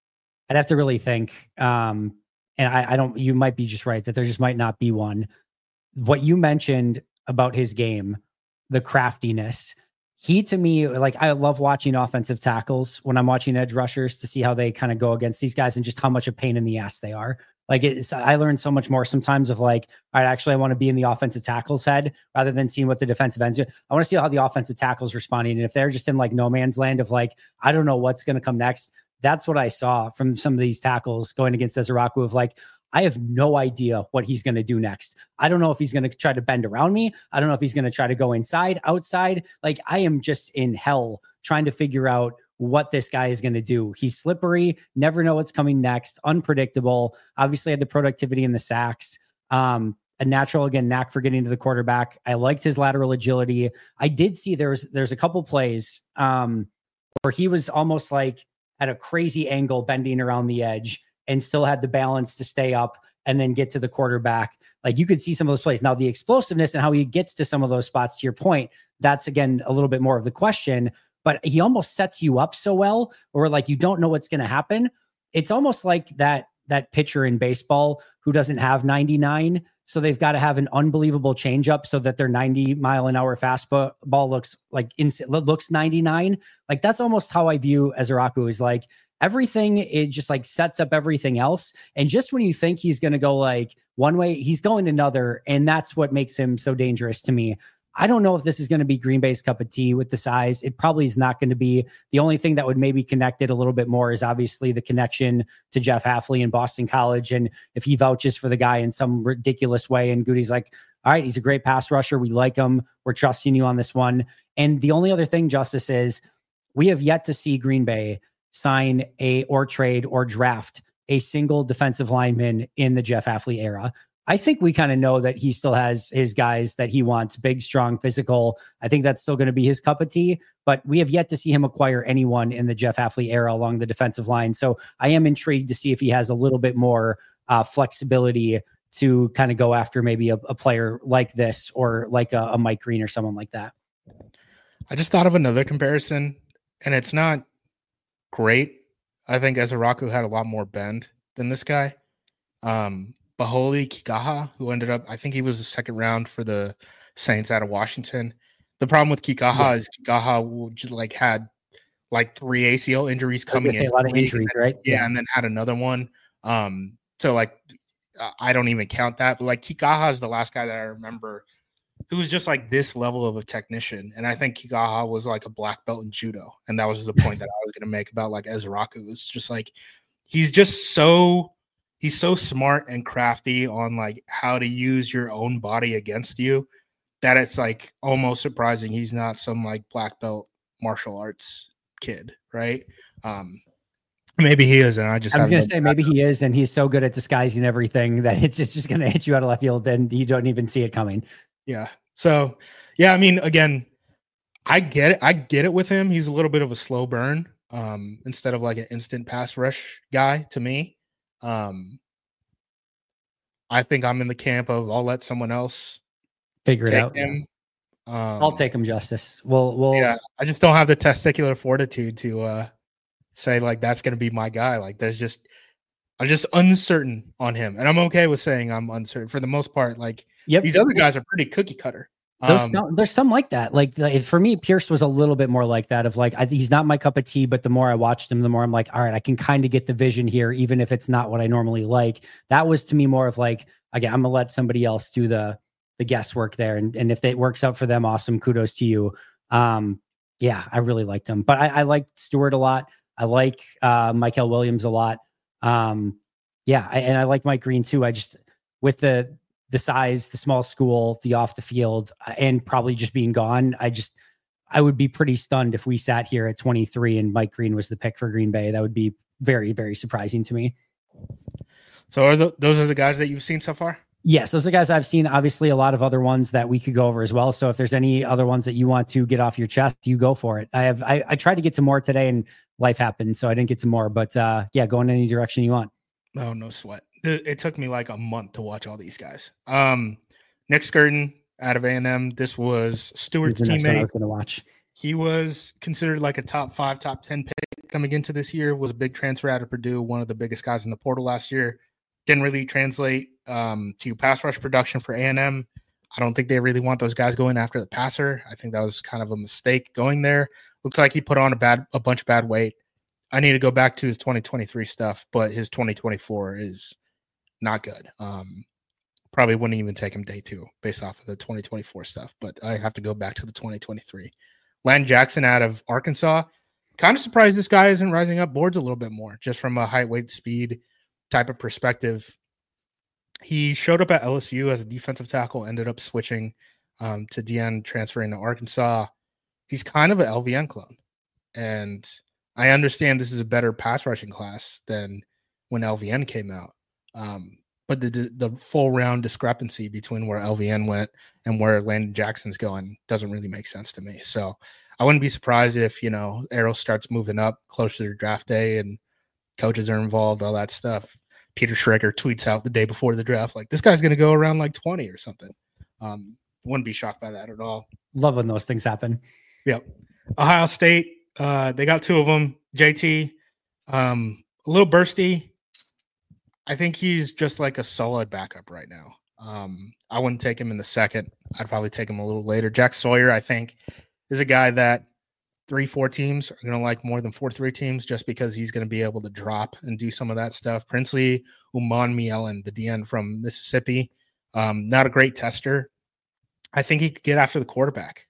to really think. And I don't, you might be just right that there just might not be one. What you mentioned about his game, the craftiness, he, to me, like I love watching offensive tackles when I'm watching edge rushers to see how they kind of go against these guys and just how much a pain in the ass they are. Like I learned so much more sometimes of like, all right, actually I want to be in the offensive tackle's head rather than seeing what the defensive ends do. I want to see how the offensive tackle's responding. And if they're just in like no man's land of like, I don't know what's going to come next. That's what I saw from some of these tackles going against Ezraku of like, I have no idea what he's going to do next. I don't know if he's going to try to bend around me. I don't know if he's going to try to go inside, outside. Like I am just in hell trying to figure out what this guy is going to do. He's slippery, never know what's coming next, unpredictable. Obviously had the productivity in the sacks. A natural, again, knack for getting to the quarterback. I liked his lateral agility. I did see there's a couple plays where he was almost like at a crazy angle bending around the edge and still had the balance to stay up and then get to the quarterback. Like you could see some of those plays. Now the explosiveness and how he gets to some of those spots, to your point, that's again, a little bit more of the question, but he almost sets you up so well, or like, you don't know what's going to happen. It's almost like that pitcher in baseball who doesn't have 99. So they've got to have an unbelievable changeup so that their 90-mile-an-hour fastball looks like looks 99. Like that's almost how I view Ezraku, is like, everything, it just like sets up everything else. And just when you think he's going to go like one way, he's going another. And that's what makes him so dangerous to me. I don't know if this is going to be Green Bay's cup of tea with the size. It probably is not going to be. The only thing that would maybe connect it a little bit more is obviously the connection to Jeff Hafley in Boston College. And if he vouches for the guy in some ridiculous way, and Goody's like, all right, he's a great pass rusher. We like him. We're trusting you on this one. And the only other thing, Justice, is we have yet to see Green Bay sign or trade or draft a single defensive lineman in the Jeff Hafley era. I think we kind of know that he still has his guys that he wants, big, strong, physical. I think that's still going to be his cup of tea, but we have yet to see him acquire anyone in the Jeff Hafley era along the defensive line. So I am intrigued to see if he has a little bit more flexibility to kind of go after maybe a player like this, or like a Mike Green or someone like that. I just thought of another comparison, and it's not great. I think Ezraku had a lot more bend than this guy. Baholi Kikaha, who ended up, I think he was the second round for the Saints out of Washington. The problem with Kikaha is Kikaha just like had like 3 ACL injuries coming in. A lot of injuries, right? Yeah, and then had another one. So like I don't even count that, but like Kikaha is the last guy that I remember who was just like this level of a technician. And I think Kikaha was like a black belt in judo. And that was the point that I was going to make about like Ezraku. It's just like, he's so smart and crafty on like how to use your own body against you, that it's like almost surprising he's not some like black belt martial arts kid. Right. Maybe he is. And I was going to say, maybe he is. And he's so good at disguising everything that it's just going to hit you out of left field. Then you don't even see it coming. Yeah. So, yeah, I mean, again, I get it. I get it with him. He's a little bit of a slow burn instead of like an instant pass rush guy to me. I think I'm in the camp of I'll let someone else figure it out. Him. I'll take him, Justice. We'll Yeah, I just don't have the testicular fortitude to say like that's going to be my guy. Like I'm just uncertain on him, and I'm okay with saying I'm uncertain for the most part. Like these other guys are pretty cookie cutter. There's some like that. Like for me, Pierce was a little bit more like that. Of like, he's not my cup of tea, but the more I watched him, the more I'm like, all right, I can kind of get the vision here, even if it's not what I normally like. That was to me more of like, again, I'm gonna let somebody else do the guesswork there, and if it works out for them, awesome, kudos to you. Yeah, I really liked him, but I liked Stewart a lot. I like Michael Williams a lot. Yeah, and I like Mike Green too. I just with the size, the small school, the off the field, and probably just being gone, I would be pretty stunned if we sat here at 23 and Mike Green was the pick for Green Bay. That would be very, very surprising to me. So those are the guys that you've seen so far? Yes, those are guys I've seen. Obviously, a lot of other ones that we could go over as well. So if there's any other ones that you want to get off your chest, you go for it. I tried to get to more today and life happened, so I didn't get to more. But yeah, go in any direction you want. Oh, no sweat. It took me like a month to watch all these guys. Nick Skirton out of A&M. This was Stewart's teammate. I was going to watch. He was considered like a top 5, top 10 pick coming into this year. Was a big transfer out of Purdue, one of the biggest guys in the portal last year. Didn't really translate to pass rush production for A&M. I don't think they really want those guys going after the passer. I think that was kind of a mistake going there. Looks like he put on a bunch of bad weight. I need to go back to his 2023 stuff, but his 2024 is not good. Probably wouldn't even take him day 2 based off of the 2024 stuff, but I have to go back to the 2023. Landon Jackson out of Arkansas. Kind of surprised this guy isn't rising up boards a little bit more, just from a height, weight, speed type of perspective. He showed up at LSU as a defensive tackle, ended up switching to DN, transferring to Arkansas. He's kind of an LVN clone. And I understand this is a better pass rushing class than when LVN came out. But the full round discrepancy between where LVN went and where Landon Jackson's going doesn't really make sense to me. So I wouldn't be surprised if, Arrow starts moving up closer to draft day and coaches are involved, all that stuff. Peter Schrager tweets out the day before the draft, like, this guy's going to go around like 20 or something. Wouldn't be shocked by that at all. Love when those things happen. Yep. Ohio State, they got 2 of them. JT, a little bursty. I think he's just like a solid backup right now. I wouldn't take him in the second. I'd probably take him a little later. Jack Sawyer, I think, is a guy that 3-4 teams are going to like more than 4-3 teams just because he's going to be able to drop and do some of that stuff. Princely Umanmielen, the DN from Mississippi, not a great tester. I think he could get after the quarterback.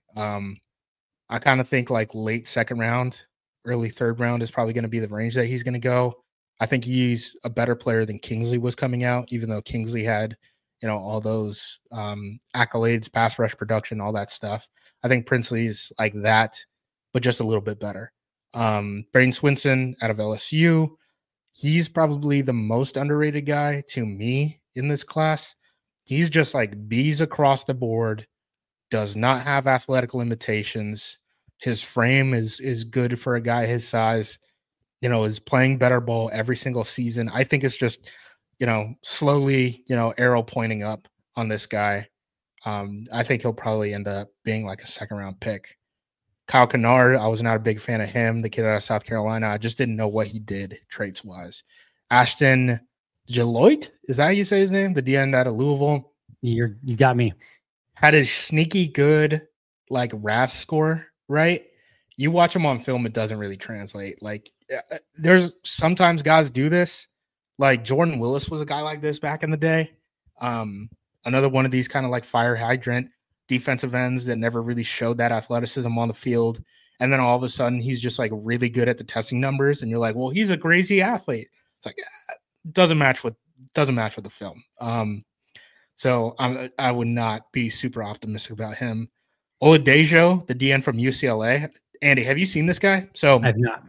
I kind of think like late second round, early third round is probably going to be the range that he's going to go. I think he's a better player than Kingsley was coming out, even though Kingsley had, all those accolades, pass rush production, all that stuff. I think Princely's like that, but just a little bit better. Braden Swinson out of LSU. He's probably the most underrated guy to me in this class. He's just like B's across the board, does not have athletic limitations. His frame is good for a guy his size, is playing better ball every single season. I think it's just, slowly, arrow pointing up on this guy. I think he'll probably end up being like a second round pick. Kyle Kennard, I was not a big fan of him, the kid out of South Carolina. I just didn't know what he did traits wise. Ashton Geloit, is that how you say his name? The DN out of Louisville. You got me. Had a sneaky good like RAS score, right? You watch him on film, it doesn't really translate. Like there's sometimes guys do this. Like Jordan Willis was a guy like this back in the day. Another one of these kind of like fire hydrant defensive ends that never really showed that athleticism on the field. And then all of a sudden he's just like really good at the testing numbers. And you're like, well, he's a crazy athlete. It's like, doesn't match with the film. So I would not be super optimistic about him. Oladejo, the DN from UCLA. Andy, have you seen this guy? So I've not.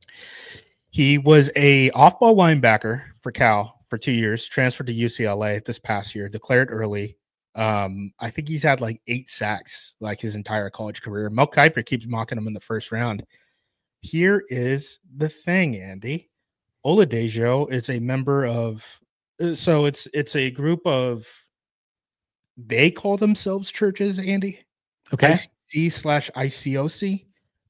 He was a off-ball linebacker for Cal for 2 years, transferred to UCLA this past year, declared early. I think he's had like 8 sacks like his entire college career. Mel Kiper keeps mocking him in the first round. Here is the thing, Andy. Oladejo is a member of it's a group of, they call themselves churches, Andy. Okay. ICC/ICOC.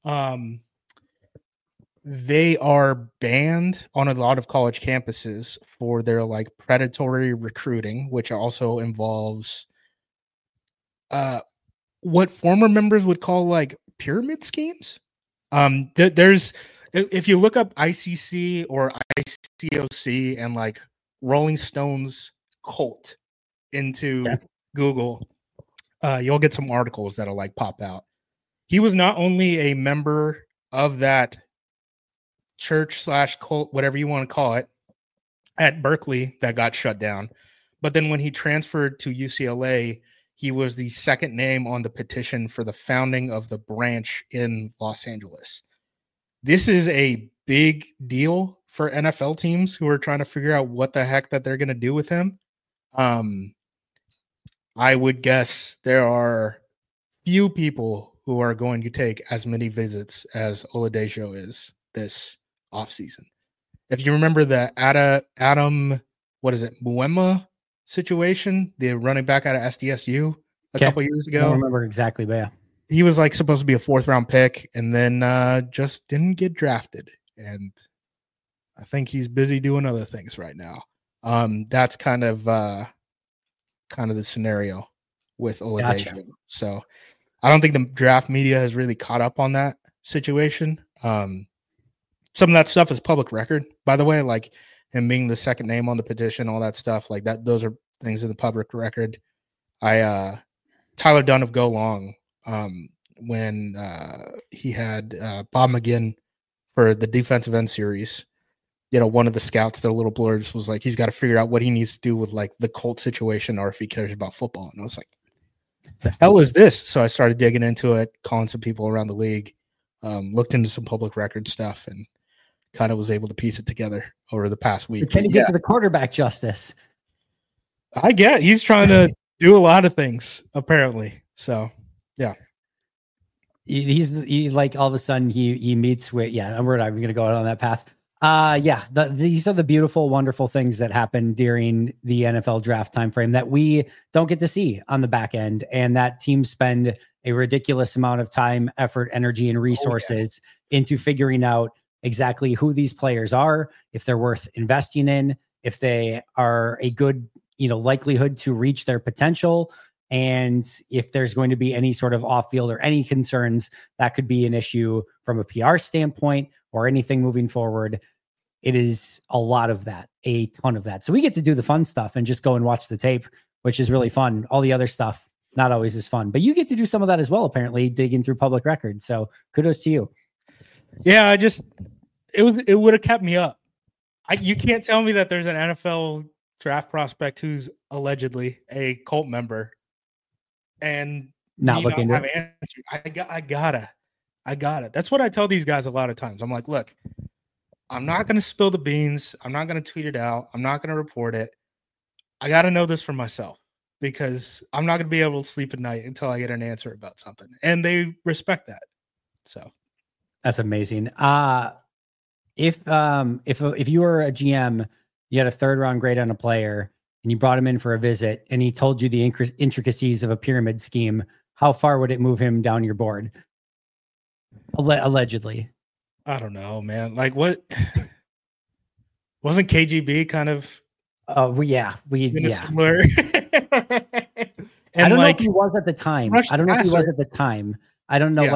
They are banned on a lot of college campuses for their like predatory recruiting, which also involves what former members would call like pyramid schemes. There's if you look up ICC or ICOC and like Rolling Stones cult into Google, you'll get some articles that'll like pop out. He was not only a member of that church/cult, whatever you want to call it, at Berkeley that got shut down, but then when he transferred to UCLA, he was the second name on the petition for the founding of the branch in Los Angeles. This is a big deal for NFL teams who are trying to figure out what the heck that they're going to do with him. I would guess there are few people who are going to take as many visits as Oladejo is this offseason. If you remember the Adam, what is it, Muema situation, the running back out of SDSU a couple years ago. I don't remember exactly, but yeah. He was like supposed to be a 4th round pick and then just didn't get drafted. And I think he's busy doing other things right now. That's kind of the scenario with Oladejo. Gotcha. So I don't think the draft media has really caught up on that situation. Some of that stuff is public record, by the way, like him being the second name on the petition, all that stuff like that. Those are things in the public record. Tyler Dunn of Go Long, when he had Bob McGinn for the defensive end series, one of the scouts, their little blurbs was like, he's got to figure out what he needs to do with like the Colt situation or if he cares about football. And I was like, the hell is this? So I started digging into it, calling some people around the league, looked into some public record stuff and kind of was able to piece it together over the past week. Can you get to the quarterback justice? I get he's trying to do a lot of things apparently. So yeah. He's like all of a sudden he meets with, we're not going to go out on that path. These are the beautiful, wonderful things that happen during the NFL draft timeframe that we don't get to see on the back end, and that teams spend a ridiculous amount of time, effort, energy, and resources into figuring out exactly who these players are, if they're worth investing in, if they are a good, likelihood to reach their potential, and if there's going to be any sort of off-field or any concerns that could be an issue from a PR standpoint or anything moving forward. It is a lot of that, a ton of that. So we get to do the fun stuff and just go and watch the tape, which is really fun. All the other stuff, not always as fun, but you get to do some of that as well, apparently, digging through public records. So kudos to you. Yeah, it would have kept me up. You can't tell me that there's an NFL draft prospect who's allegedly a cult member and not looking to have answers. I gotta. That's what I tell these guys a lot of times. I'm like, look, I'm not going to spill the beans. I'm not going to tweet it out. I'm not going to report it. I got to know this for myself because I'm not going to be able to sleep at night until I get an answer about something. And they respect that. So that's amazing. If you were a GM, you had a 3rd round grade on a player and you brought him in for a visit and he told you the intricacies of a pyramid scheme, how far would it move him down your board? Allegedly. I don't know, man. Like what? Wasn't KGB kind of? Similar. I don't know if he was at the time. I don't know if he was at the time. I don't know.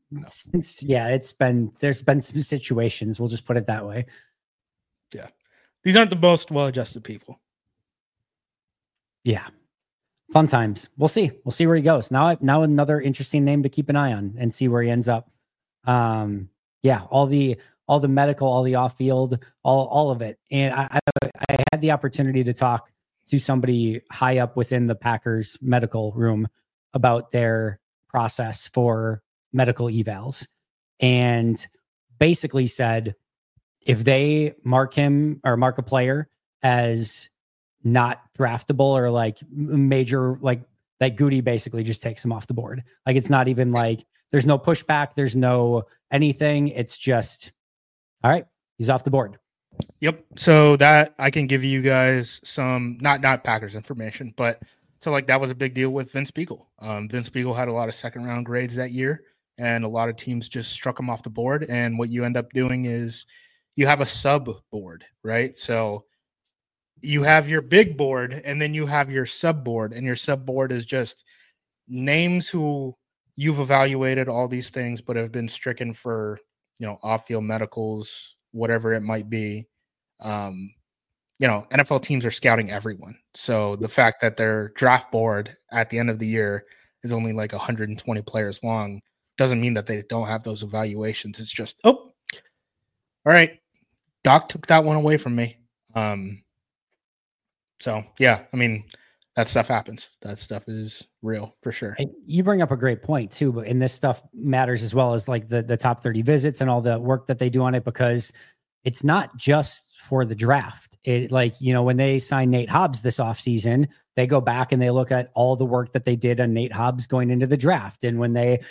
There's been some situations. We'll just put it that way. Yeah. These aren't the most well-adjusted people. Yeah. Fun times. We'll see. We'll see where he goes. Now another interesting name to keep an eye on and see where he ends up. All the medical, all the off field, all of it. And I had the opportunity to talk to somebody high up within the Packers medical room about their process for medical evals, and basically said, if they mark him or mark a player as not draftable or like major, like that, Goody basically just takes him off the board. Like, it's not even like there's no pushback. There's no anything. It's just, all right, he's off the board. Yep. So that I can give you guys some, not Packers information, but So like that was a big deal with Vince Biegel. Vince Biegel had a lot of second round grades that year, and a lot of teams just struck him off the board. And what you end up doing is you have a sub board, right? So you have your big board and then you have your sub board, and your sub board is just names who you've evaluated all these things, but have been stricken for, off-field medicals, whatever it might be. NFL teams are scouting everyone. So the fact that their draft board at the end of the year is only like 120 players long doesn't mean that they don't have those evaluations. It's just, all right, Doc took that one away from me. So yeah, I mean, that stuff happens. That stuff is real for sure. And you bring up a great point too, and this stuff matters as well as like the top 30 visits and all the work that they do on it, because it's not just for the draft. It when they signed Nate Hobbs this offseason, they go back and they look at all the work that they did on Nate Hobbs going into the draft. And when they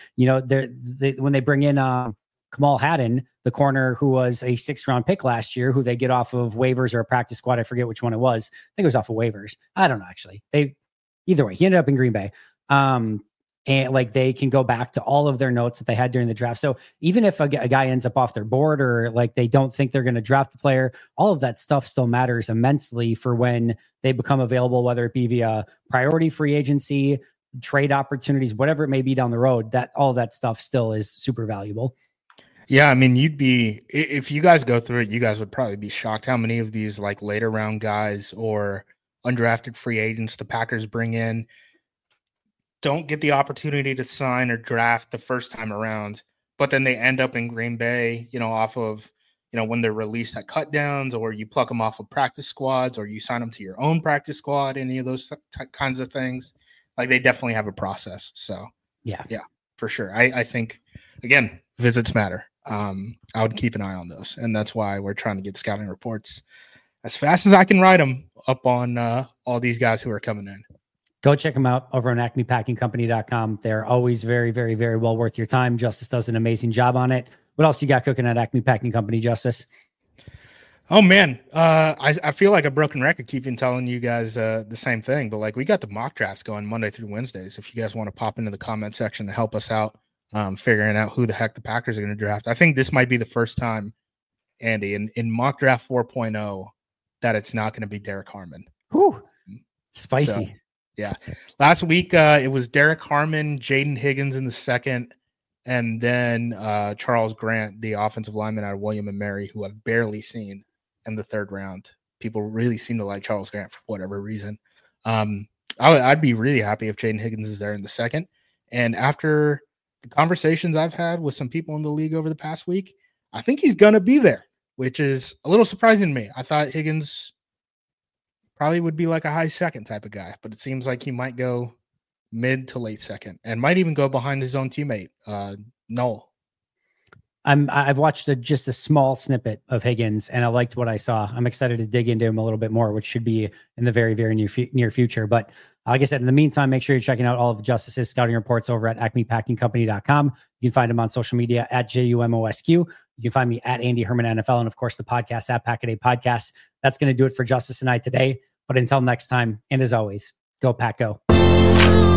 bring in Kamal Haddon, the corner who was a 6th round pick last year, who they get off of waivers or a practice squad. I forget which one it was. I think it was off of waivers. I don't know, actually. Either way, he ended up in Green Bay. And like they can go back to all of their notes that they had during the draft. So even if a guy ends up off their board, or like they don't think they're going to draft the player, all of that stuff still matters immensely for when they become available, whether it be via priority free agency, trade opportunities, whatever it may be down the road. That all of that stuff still is super valuable. Yeah, I mean, if you guys go through it, you guys would probably be shocked how many of these like later round guys or undrafted free agents the Packers bring in don't get the opportunity to sign or draft the first time around, but then they end up in Green Bay, off of, when they're released at cut downs, or you pluck them off of practice squads, or you sign them to your own practice squad, any of those kinds of things. Like they definitely have a process. So yeah, for sure. I think, again, visits matter. I would keep an eye on those. And that's why we're trying to get scouting reports as fast as I can write them up on all these guys who are coming in. Go check them out over on acmepackingcompany.com. They're always very, very, very well worth your time. Justice does an amazing job on it. What else you got cooking at Acme Packing Company, Justice? Oh, man. I feel like a broken record keeping telling you guys the same thing, but like we got the mock drafts going Monday through Wednesdays. If you guys want to pop into the comment section to help us out figuring out who the heck the Packers are going to draft. I think this might be the first time, Andy, in mock draft 4.0 that it's not going to be Derek Harmon. Whew. Spicy. So, yeah. Last week, it was Derek Harmon, Jaden Higgins in the second, and then Charles Grant, the offensive lineman out of William and Mary, who I've barely seen in the third round. People really seem to like Charles Grant for whatever reason. I'd be really happy if Jaden Higgins is there in the second. And after the conversations I've had with some people in the league over the past week, I think he's going to be there, which is a little surprising to me. I thought Higgins probably would be like a high second type of guy, but it seems like he might go mid to late second and might even go behind his own teammate, Noel. I've watched just a small snippet of Higgins, and I liked what I saw. I'm excited to dig into him a little bit more, which should be in the very, very near future. But like I said, in the meantime, make sure you're checking out all of the Justice's scouting reports over at acmepackingcompany.com. You can find him on social media at JUMOSQ. You can find me at Andy Herman NFL, and of course the podcast at Pack-A-Day Podcast. That's going to do it for Justice and I today. But until next time, and as always, go Pack Go.